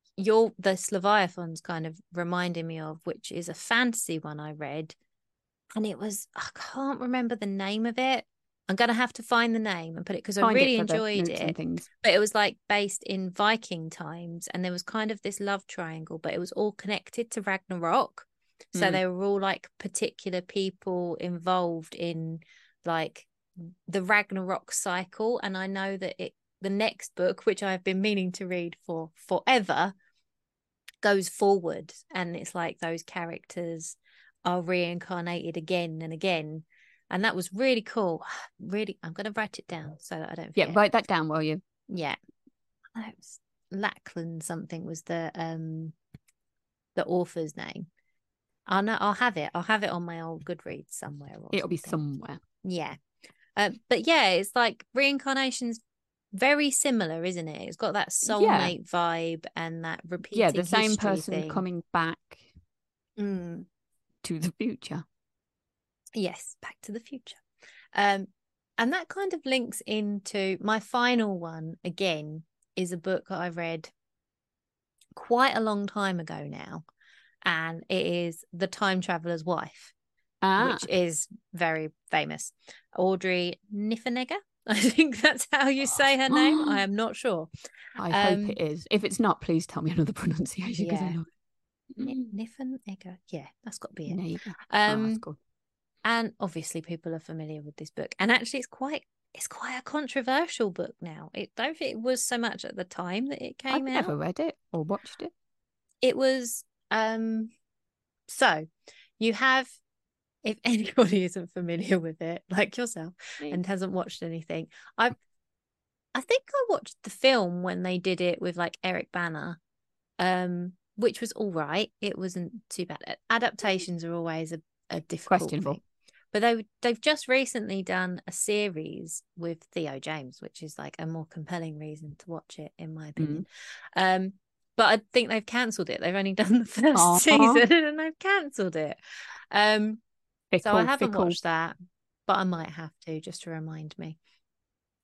the Leviathan's kind of reminding me of, which is a fantasy one I read, and I can't remember the name of it. I'm going to have to find the name and put it, because I really enjoyed it. But it was like based in Viking times, and there was kind of this love triangle, but it was all connected to Ragnarok. So they were all like particular people involved in like the Ragnarok cycle. And I know that the next book, which I've been meaning to read for forever, goes forward, and it's like those characters are reincarnated again and again. And that was really cool. Really, I'm going to write it down so that I don't forget. Yeah, write that down, will you? Yeah. It was Lackland something was the author's name. I'll have it. I'll have it on my old Goodreads somewhere. It'll be somewhere. Yeah. But yeah, it's like reincarnation's very similar, isn't it? It's got that soulmate vibe and that repeating the same person thing. coming back to the future. Yes, Back to the Future. And that kind of links into my final one. Again, is a book that I read quite a long time ago now, and it is The Time Traveler's Wife, which is very famous. Audrey Niffenegger, I think that's how you say her name. I am not sure. I hope it is. If it's not, please tell me another pronunciation, because I love it. Niffenegger. Yeah, that's got to be it. That's cool. And obviously people are familiar with this book. And actually it's quite a controversial book now. I don't think it was so much at the time that it came out. I've never read it or watched it. It was so you have, if anybody isn't familiar with it, like yourself, and hasn't watched anything, I think I watched the film when they did it with like Eric Bana, which was all right. It wasn't too bad. Adaptations are always a difficult questionable thing. But they've just recently done a series with Theo James, which is like a more compelling reason to watch it, in my opinion. But I think they've cancelled it. They've only done the first season and they've cancelled it. So I haven't watched that, but I might have to, just to remind me.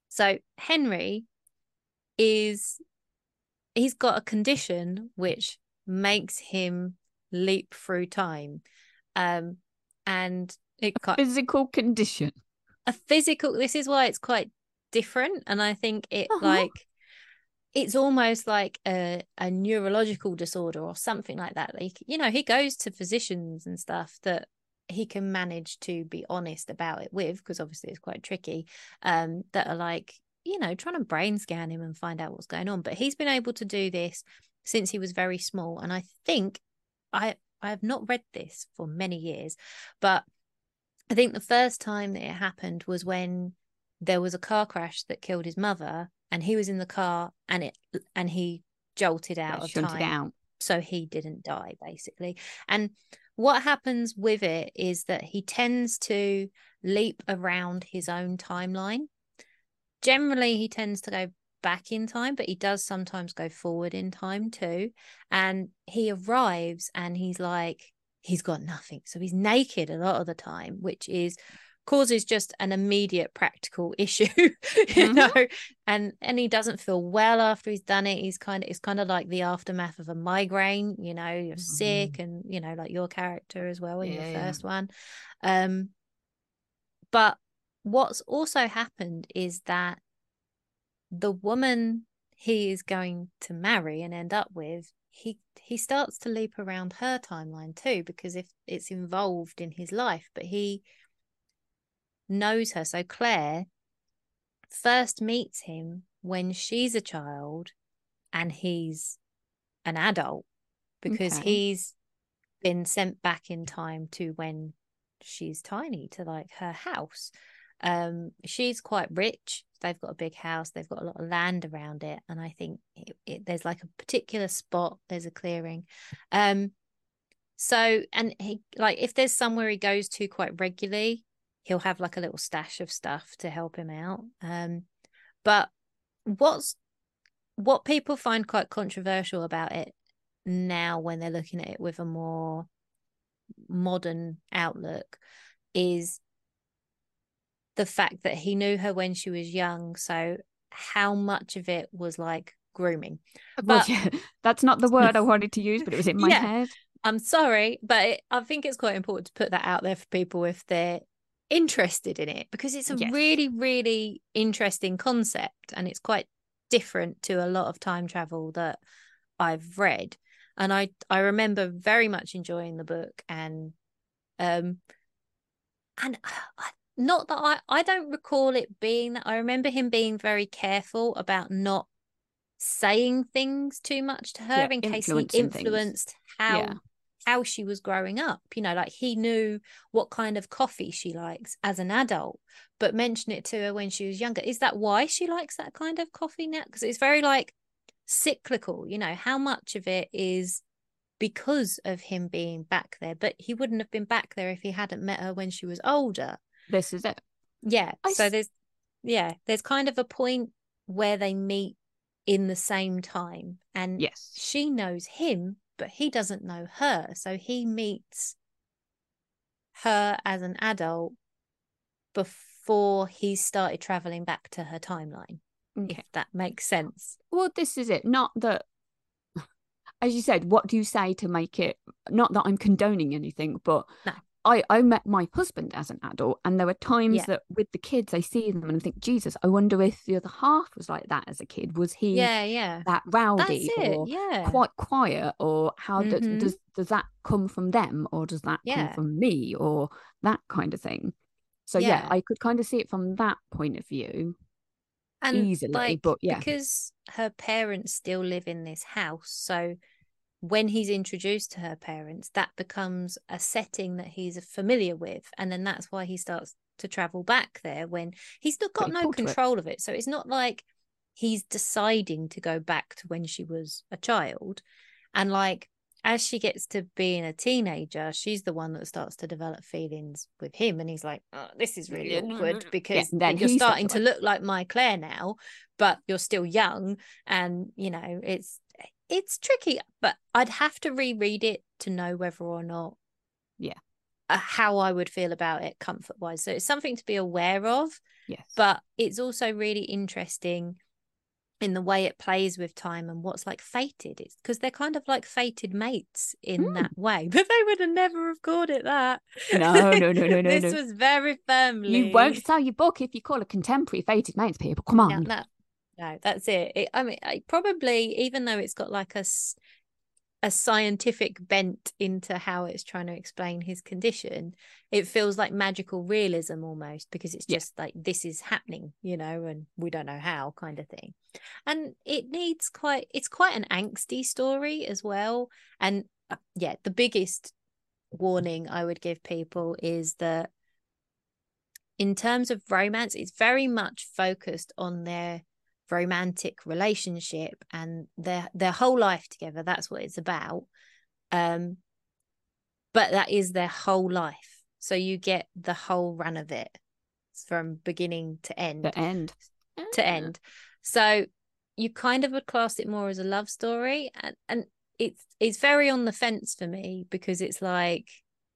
So Henry he's got a condition which makes him leap through time. And Physical condition. a physical, this is why it's quite different. And I think it's almost like a neurological disorder or something like that. Like, he goes to physicians and stuff that he can manage to be honest about it with, because obviously it's quite tricky, that are like, trying to brain scan him and find out what's going on. But he's been able to do this since he was very small. And I think I have not read this for many years, but I think the first time that it happened was when there was a car crash that killed his mother, and he was in the car and he jolted out of shunted time. out. So he didn't die, basically. And what happens with it is that he tends to leap around his own timeline. Generally, he tends to go back in time, but he does sometimes go forward in time too. And he arrives and he's like, he's got nothing. So he's naked a lot of the time, which causes just an immediate practical issue, and he doesn't feel well after he's done it. It's kind of like the aftermath of a migraine, you're sick, and like your character as well in your first one. But what's also happened is that the woman he is going to marry and end up with, he starts to leap around her timeline too, because if it's involved in his life, but he knows her. So Claire first meets him when she's a child and he's an adult, because he's been sent back in time to when she's tiny, to like her house. She's quite rich. They've got a big house, they've got a lot of land around it, and I think there's like a particular spot, there's a clearing. So, and he, like, if there's somewhere he goes to quite regularly, he'll have like a little stash of stuff to help him out. But what people find quite controversial about it now, when they're looking at it with a more modern outlook, is the fact that he knew her when she was young. So how much of it was like grooming? But that's not the word I wanted to use, but it was in my head. I'm sorry, but I think it's quite important to put that out there for people if they're interested in it, because it's a really, really interesting concept, and it's quite different to a lot of time travel that I've read. And I remember very much enjoying the book, and not that I don't recall it being that. I remember him being very careful about not saying things too much to her, in case he influenced how she was growing up. Like he knew what kind of coffee she likes as an adult, but mention it to her when she was younger. Is that why she likes that kind of coffee now? Because it's very like cyclical, how much of it is because of him being back there, but he wouldn't have been back there if he hadn't met her when she was older. This is it. So there's kind of a point where they meet in the same time, and she knows him, but he doesn't know her. So he meets her as an adult before he started traveling back to her timeline, if that makes sense. Well, this is it. Not that, as you said, what do you say to make it, not that I'm condoning anything, but no. I met my husband as an adult, and there were times that with the kids, I see them and I think, Jesus, I wonder if the other half was like that as a kid. Was he that rowdy or quite quiet, or how does that come from them, or does that come from me, or that kind of thing? So I could kind of see it from that point of view, and easily, but because her parents still live in this house, so when he's introduced to her parents, that becomes a setting that he's familiar with. And then that's why he starts to travel back there when he's got no control of it. So it's not like he's deciding to go back to when she was a child. And like, as she gets to being a teenager, she's the one that starts to develop feelings with him. And he's like, oh, this is really awkward, because then you're starting to look like my Claire now, but you're still young. And, it's tricky, but I'd have to reread it to know whether or not how I would feel about it comfort wise. So it's something to be aware of. Yes. But it's also really interesting in the way it plays with time and what's like fated. It's because they're kind of like fated mates in that way, but they would have never have called it that. No. This was very firmly. You won't sell your book if you call a contemporary fated mates, people. Come on. No, that's it. I mean, probably, even though it's got like a scientific bent into how it's trying to explain his condition, it feels like magical realism almost, because it's just like, this is happening, and we don't know how, kind of thing. And it's quite an angsty story as well. And the biggest warning I would give people is that in terms of romance, it's very much focused on their romantic relationship and their whole life together. That's what it's about. But that is their whole life. So you get the whole run of it from beginning to end. To end. So you kind of would class it more as a love story. And it's very on the fence for me, because it's like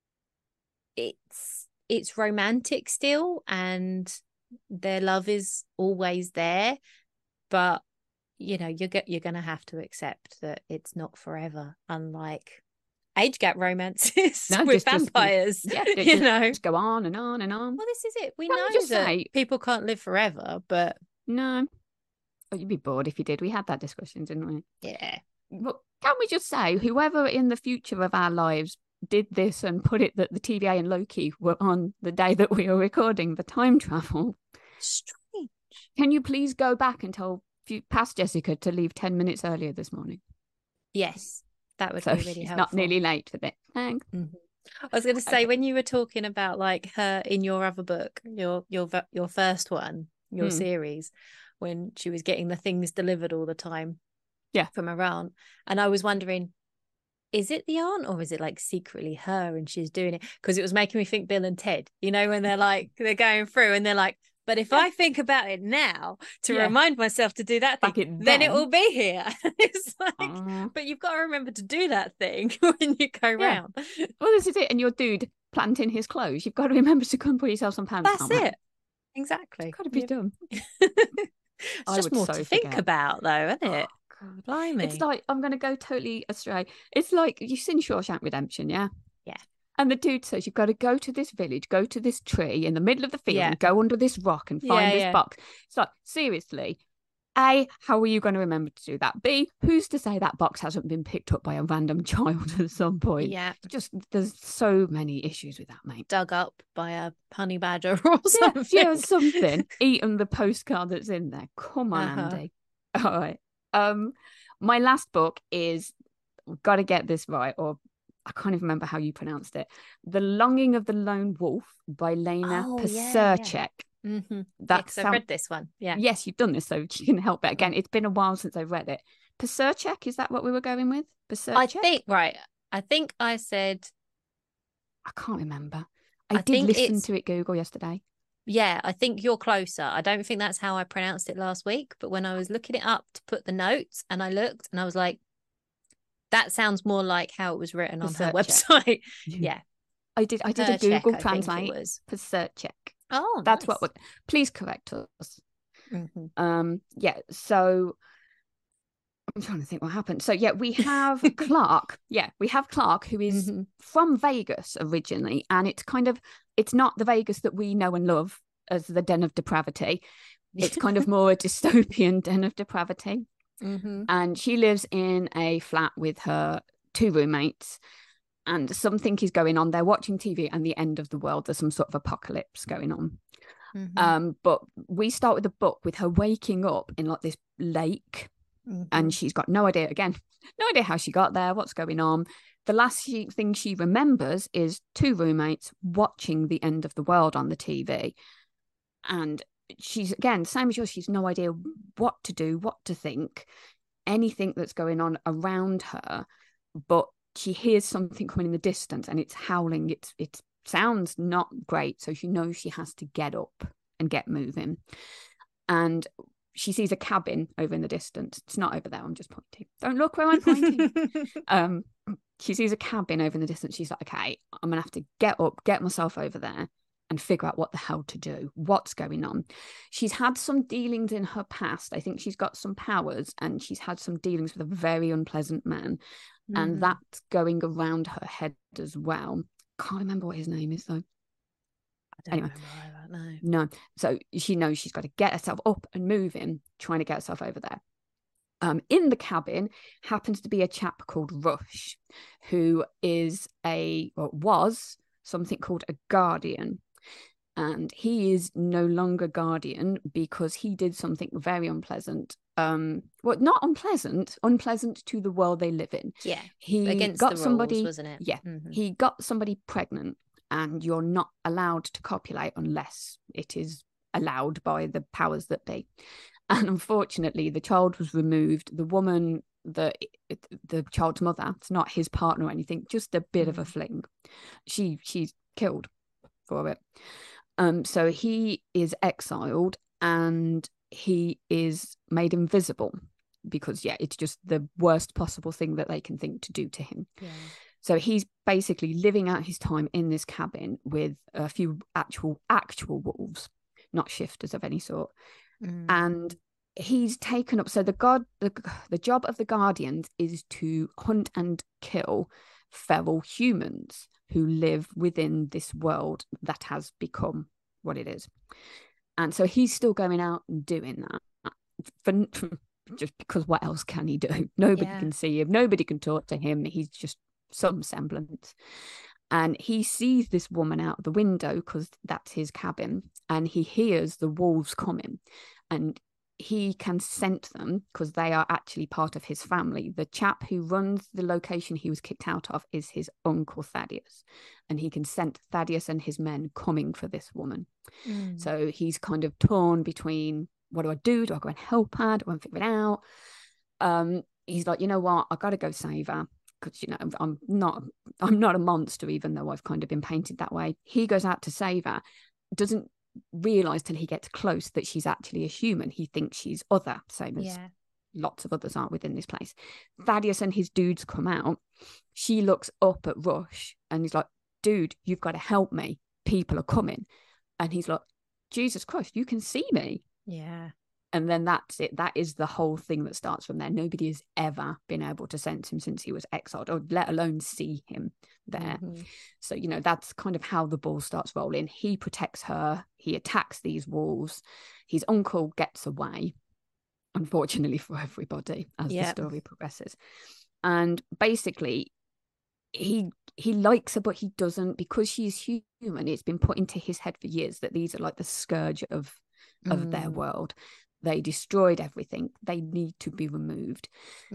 it's romantic still, and their love is always there. But you're going to have to accept that it's not forever, unlike age gap romances with vampires. Just go on and on and on. Well, this is it. We know that people can't live forever, but no. Oh, you'd be bored if you did. We had that discussion, didn't we? Yeah. But can we just say, whoever in the future of our lives did this and put it that the TVA and Loki were on the day that we are recording the time travel? Strange. Can you please go back and tell past Jessica to leave 10 minutes earlier this morning? Yes, that would be really helpful. Not nearly late for it. Thanks. Mm-hmm. I was going to say, when you were talking about like her in your other book, your first one, your series, when she was getting the things delivered all the time, from her aunt, and I was wondering, is it the aunt or is it like secretly her and she's doing it? Because it was making me think Bill and Ted, when they're going through and they're like, but if I think about it now to remind myself to do that thing, then it will be here. It's like, but you've got to remember to do that thing when you go round. Well, this is it. And your dude planting his clothes, you've got to remember to go and put yourself some pants on. That's it. Exactly. It's got to be done. It's just more to think about, though, isn't it? God, blimey. It's like, I'm going to go totally astray. It's like, you've seen Shawshank Redemption, yeah? Yeah. And the dude says, you've got to go to this village, go to this tree in the middle of the field and go under this rock and find this box. It's like, seriously, A, how are you going to remember to do that? B, who's to say that box hasn't been picked up by a random child at some point? Yeah. There's so many issues with that, mate. Dug up by a honey badger or something. Yeah, something. Eaten the postcard that's in there. Come on, Andy. All right. My last book is, got to get this right, or I can't even remember how you pronounced it. The Longing of the Lone Wolf by Lena Pasurchek. Yeah. Mm-hmm. I've read this one. Yeah. Yes, you've done this, so you can help it. Again, it's been a while since I've read it. Pasurchek, is that what we were going with? Pasurchek? I think I said... I can't remember. I did listen to it Google yesterday. Yeah, I think you're closer. I don't think that's how I pronounced it last week, but when I was looking it up to put the notes and I looked and I was like, that sounds more like how it was written on her website. Yeah. I did a Google Translate for Pasurchek. Oh, that's nice. Please correct us. Mm-hmm. So I'm trying to think what happened. So we have Clark. We have Clark, who is from Vegas originally, and it's not the Vegas that we know and love as the den of depravity. It's kind of more a dystopian den of depravity. Mm-hmm. And she lives in a flat with her two roommates, and something is going on. They're watching TV and the end of the world. There's some sort of apocalypse going on. Mm-hmm. But we start with the book with her waking up in like this lake, and she's got no idea how she got there, what's going on. The last thing she remembers is two roommates watching the end of the world on the TV. And she's, again, same as yours, she's no idea what to do, what to think, anything that's going on around her. But she hears something coming in the distance and it's howling. It sounds not great. So she knows she has to get up and get moving. And she sees a cabin over in the distance. It's not over there. I'm just pointing. Don't look where I'm pointing. She sees a cabin over in the distance. She's like, okay, I'm going to have to get up, get myself over there and figure out what the hell to do, what's going on. She's had some dealings in her past. I think she's got some powers, and she's had some dealings with a very unpleasant man. And that's going around her head as well. Can't remember what his name is, though. I don't remember either, no. So she knows she's got to get herself up and moving, trying to get herself over there. In the cabin happens to be a chap called Rush, who was something called a guardian. And he is no longer guardian because he did something very unpleasant. Not unpleasant to the world they live in. Yeah, he against got the somebody, rules, wasn't it? Yeah, he got somebody pregnant, and you're not allowed to copulate unless it is allowed by the powers that be. And unfortunately, the child was removed. The woman, the child's mother, it's not his partner or anything, just a bit of a fling. She's killed for it. So he is exiled, and he is made invisible because, it's just the worst possible thing that they can think to do to him. Yeah. So he's basically living out his time in this cabin with a few actual wolves, not shifters of any sort. And he's taken up. So the job of the guardians is to hunt and kill feral humans who live within this world that has become what it is. And so he's still going out and doing that for just because what else can he do? Nobody can see him. Nobody can talk to him. He's just some semblance. And he sees this woman out the window because that's his cabin, and he hears the wolves coming, and he can scent them because they are actually part of his family. The chap who runs the location he was kicked out of is his uncle Thaddeus, and he can scent Thaddeus and his men coming for this woman. So he's kind of torn between, what do I do? Do I go and help her? Do I figure it out? He's like, you know what? I got to go save her because, I'm not a monster, even though I've kind of been painted that way. He goes out to save her, doesn't realize till he gets close that she's actually a human. He thinks she's other, same as lots of others aren't within this place. Thaddeus and his dudes come out. She looks up at Rush and he's like, dude, you've got to help me. People are coming. And he's like, Jesus Christ, you can see me. Yeah. And then that's it. That is the whole thing that starts from there. Nobody has ever been able to sense him since he was exiled, or let alone see him there. So, that's kind of how the ball starts rolling. He protects her. He attacks these wolves. His uncle gets away, unfortunately for everybody, as the story progresses. And basically, he likes her, but he doesn't, because she's human. It's been put into his head for years that these are like the scourge of their world. They destroyed everything. They need to be removed.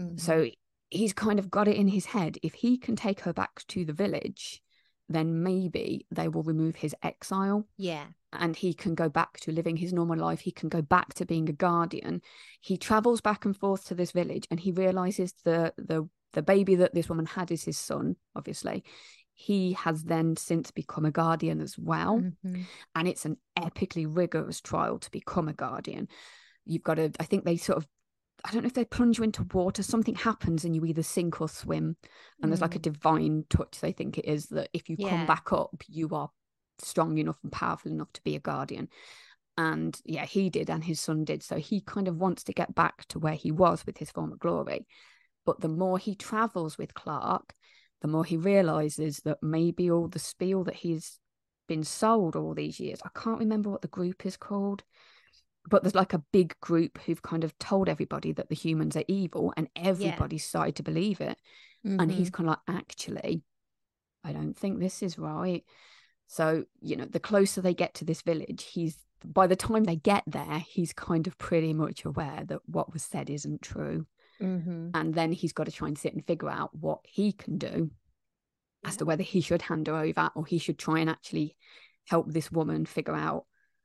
So he's kind of got it in his head. If he can take her back to the village, then maybe they will remove his exile. Yeah. And he can go back to living his normal life. He can go back to being a guardian. He travels back and forth to this village, and he realizes the baby that this woman had is his son, obviously. He has then since become a guardian as well. And it's an epically rigorous trial to become a guardian. You've got to, I think they sort of, I don't know if they plunge you into water, something happens and you either sink or swim. And there's like a divine touch, they think it is, that if you come back up, you are strong enough and powerful enough to be a guardian. And he did, and his son did. So he kind of wants to get back to where he was with his former glory. But the more he travels with Clark, the more he realizes that maybe all the spiel that he's been sold all these years, I can't remember what the group is called, but there's like a big group who've kind of told everybody that the humans are evil, and everybody's started to believe it. And he's kind of like, actually, I don't think this is right. So, the closer they get to this village, by the time they get there, he's kind of pretty much aware that what was said isn't true. And then he's got to try and sit and figure out what he can do as to whether he should hand her over, or he should try and actually help this woman figure out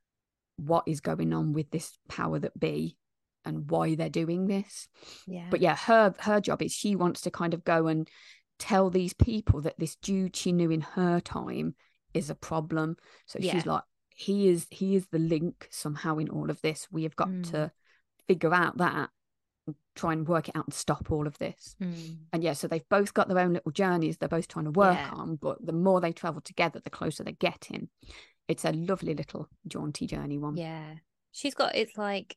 what is going on with this power that be and why they're doing this. But her job is, she wants to kind of go and tell these people that this dude she knew in her time is a problem. So she's like, he is the link somehow in all of this. We have got to figure out that, try and work it out and stop all of this. Mm. And yeah, so they've both got their own little journeys they're both trying to work Yeah. on, but the more they travel together, the closer they're getting. It's a lovely little jaunty journey one. Yeah. She's got, it's like,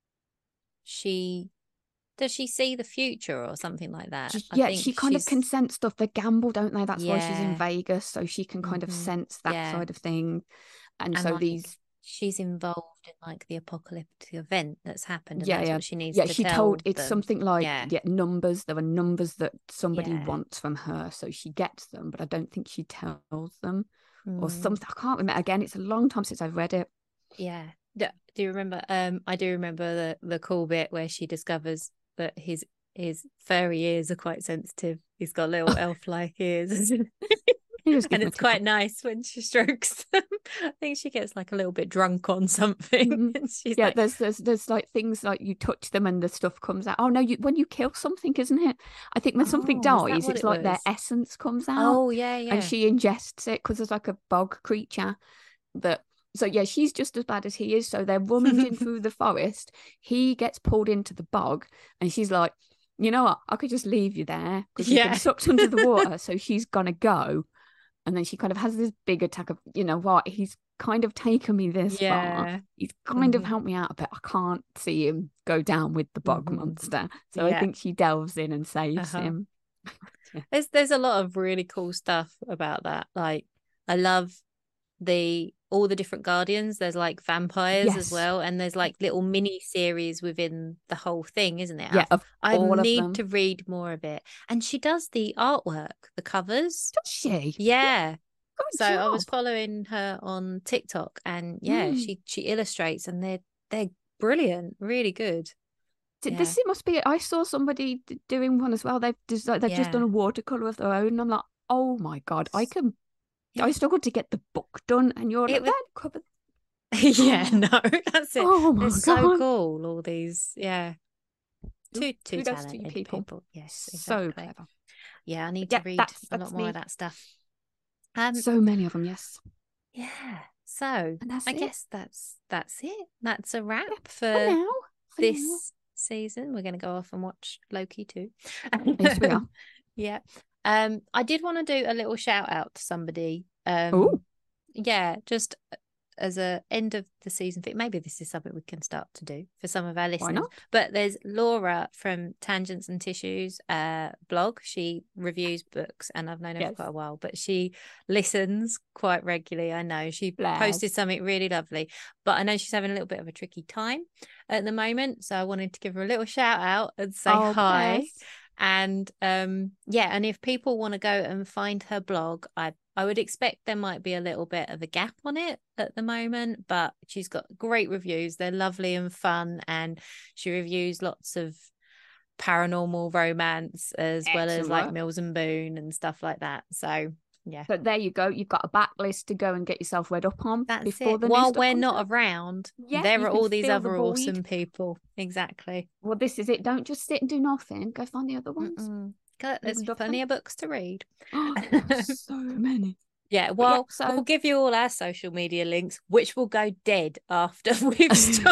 does she see the future or something like that? I think she kind of can sense stuff. They gamble, don't they? That's why she's in Yeah. Vegas, so she can kind of sense that Yeah. side of thing. And so like, she's involved in like the apocalyptic event that's happened, and that's what she needs to she tell told it's them. something like numbers. There are numbers that somebody Yeah. wants from her, so she gets them, but I don't think she tells them or something. I can't remember. Again, it's a long time since I've read it. Yeah. Do you remember? I do remember the cool bit where she discovers that his furry ears are quite sensitive. He's got little elf-like ears. And it's quite nice when she strokes them. I think she gets like a little bit drunk on something. And she's like, there's like things like you touch them and the stuff comes out. Oh no, when you kill something, isn't it? I think when something dies, it's like their essence comes out. Oh yeah. And she ingests it because there's like a bog creature that. So yeah, she's just as bad as he is. So they're rummaging through the forest. He gets pulled into the bog, and she's like, you know what? I could just leave you there because you've been sucked under the water. So she's gonna go. And then she kind of has this big attack of, you know what, he's kind of taken me this far. He's kind of helped me out a bit. I can't see him go down with the bog monster. So I think she delves in and saves him. There's a lot of really cool stuff about that. Like, I love all the different guardians. There's like vampires as well, and there's like little mini series within the whole thing, isn't it? I need to read more of it. And she does the artwork, the covers. Does she? Yeah. So I was following her on TikTok, and she illustrates, and they're brilliant, really good. This must be. I saw somebody doing one as well. They've just done a watercolor of their own. And I'm like, oh my god, I struggled to get the book done, and you're like, cover. No, that's it. Oh my god, so cool! All these, two talented people. Yes, exactly. So clever. Yeah, I need to read a lot more of that stuff. So many of them, yes. Yeah. So I guess that's it. That's a wrap for now. This season. We're going to go off and watch Loki too. Yes, we are. Yeah. I did want to do a little shout out to somebody. Just as a end of the season thing. Maybe this is something we can start to do for some of our listeners. Why not? But there's Laura from Tangents and Tissues blog. She reviews books, and I've known her for quite a while, but she listens quite regularly. I know she posted something really lovely, but I know she's having a little bit of a tricky time at the moment, so I wanted to give her a little shout out and say hi. Bless. And and if people want to go and find her blog, I would expect there might be a little bit of a gap on it at the moment, but she's got great reviews. They're lovely and fun, and she reviews lots of paranormal romance as well as like Mills and Boon and stuff like that. So yeah. But there you go. You've got a backlist to go and get yourself read up on. That's before it. While we're not around, there are all these other awesome people. Exactly. Well, this is it. Don't just sit and do nothing. Go find the other ones. There's plenty of books to read. So many. Yeah, well, we'll give you all our social media links, which will go dead after we've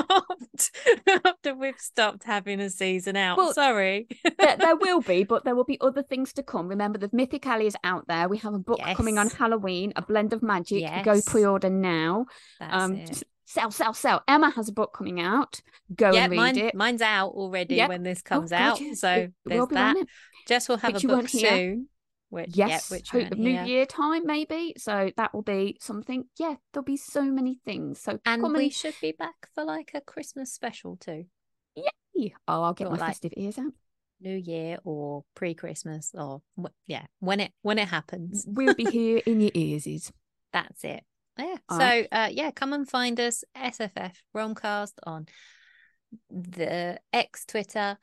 stopped having a season out. Well, sorry. there will be, but there will be other things to come. Remember, the Mythic Alley is out there. We have a book coming on Halloween, A Blend of Magic. Go pre-order now. That's it. Sell. Emma has a book coming out. Go and read it. Mine's out already when this comes out. Yes. So there's that. Jess will have a book soon. Which New Year time maybe. So that will be something. Yeah, there'll be so many things. So we should be back for like a Christmas special too. Yay! Oh, I'll get my festive ears out. New Year or pre-Christmas or when it happens. We'll be here in your ears. That's it. Yeah. So come and find us, SFF Romcast, on the X Twitter,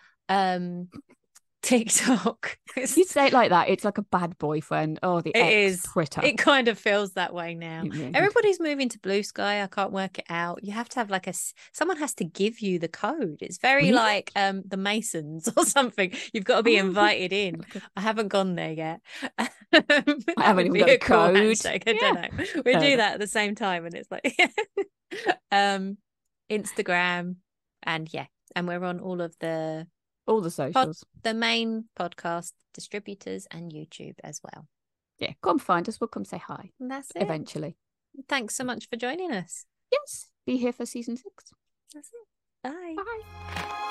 TikTok. You say it like that, it's like a bad boyfriend. Oh, the X Twitter. It kind of feels that way now. Everybody's moving to Blue Sky. I can't work it out. You have to have someone has to give you the code. It's very like the Masons or something. You've got to be invited in. I haven't gone there yet. I haven't even got a code. I don't know. We do that at the same time, and it's like Instagram, and we're on all of the All the socials. The main podcast distributors and YouTube as well. Yeah, come find us. We'll come say hi. And that's it. Eventually. Thanks so much for joining us. Yes. Be here for season 6. That's it. Bye. Bye.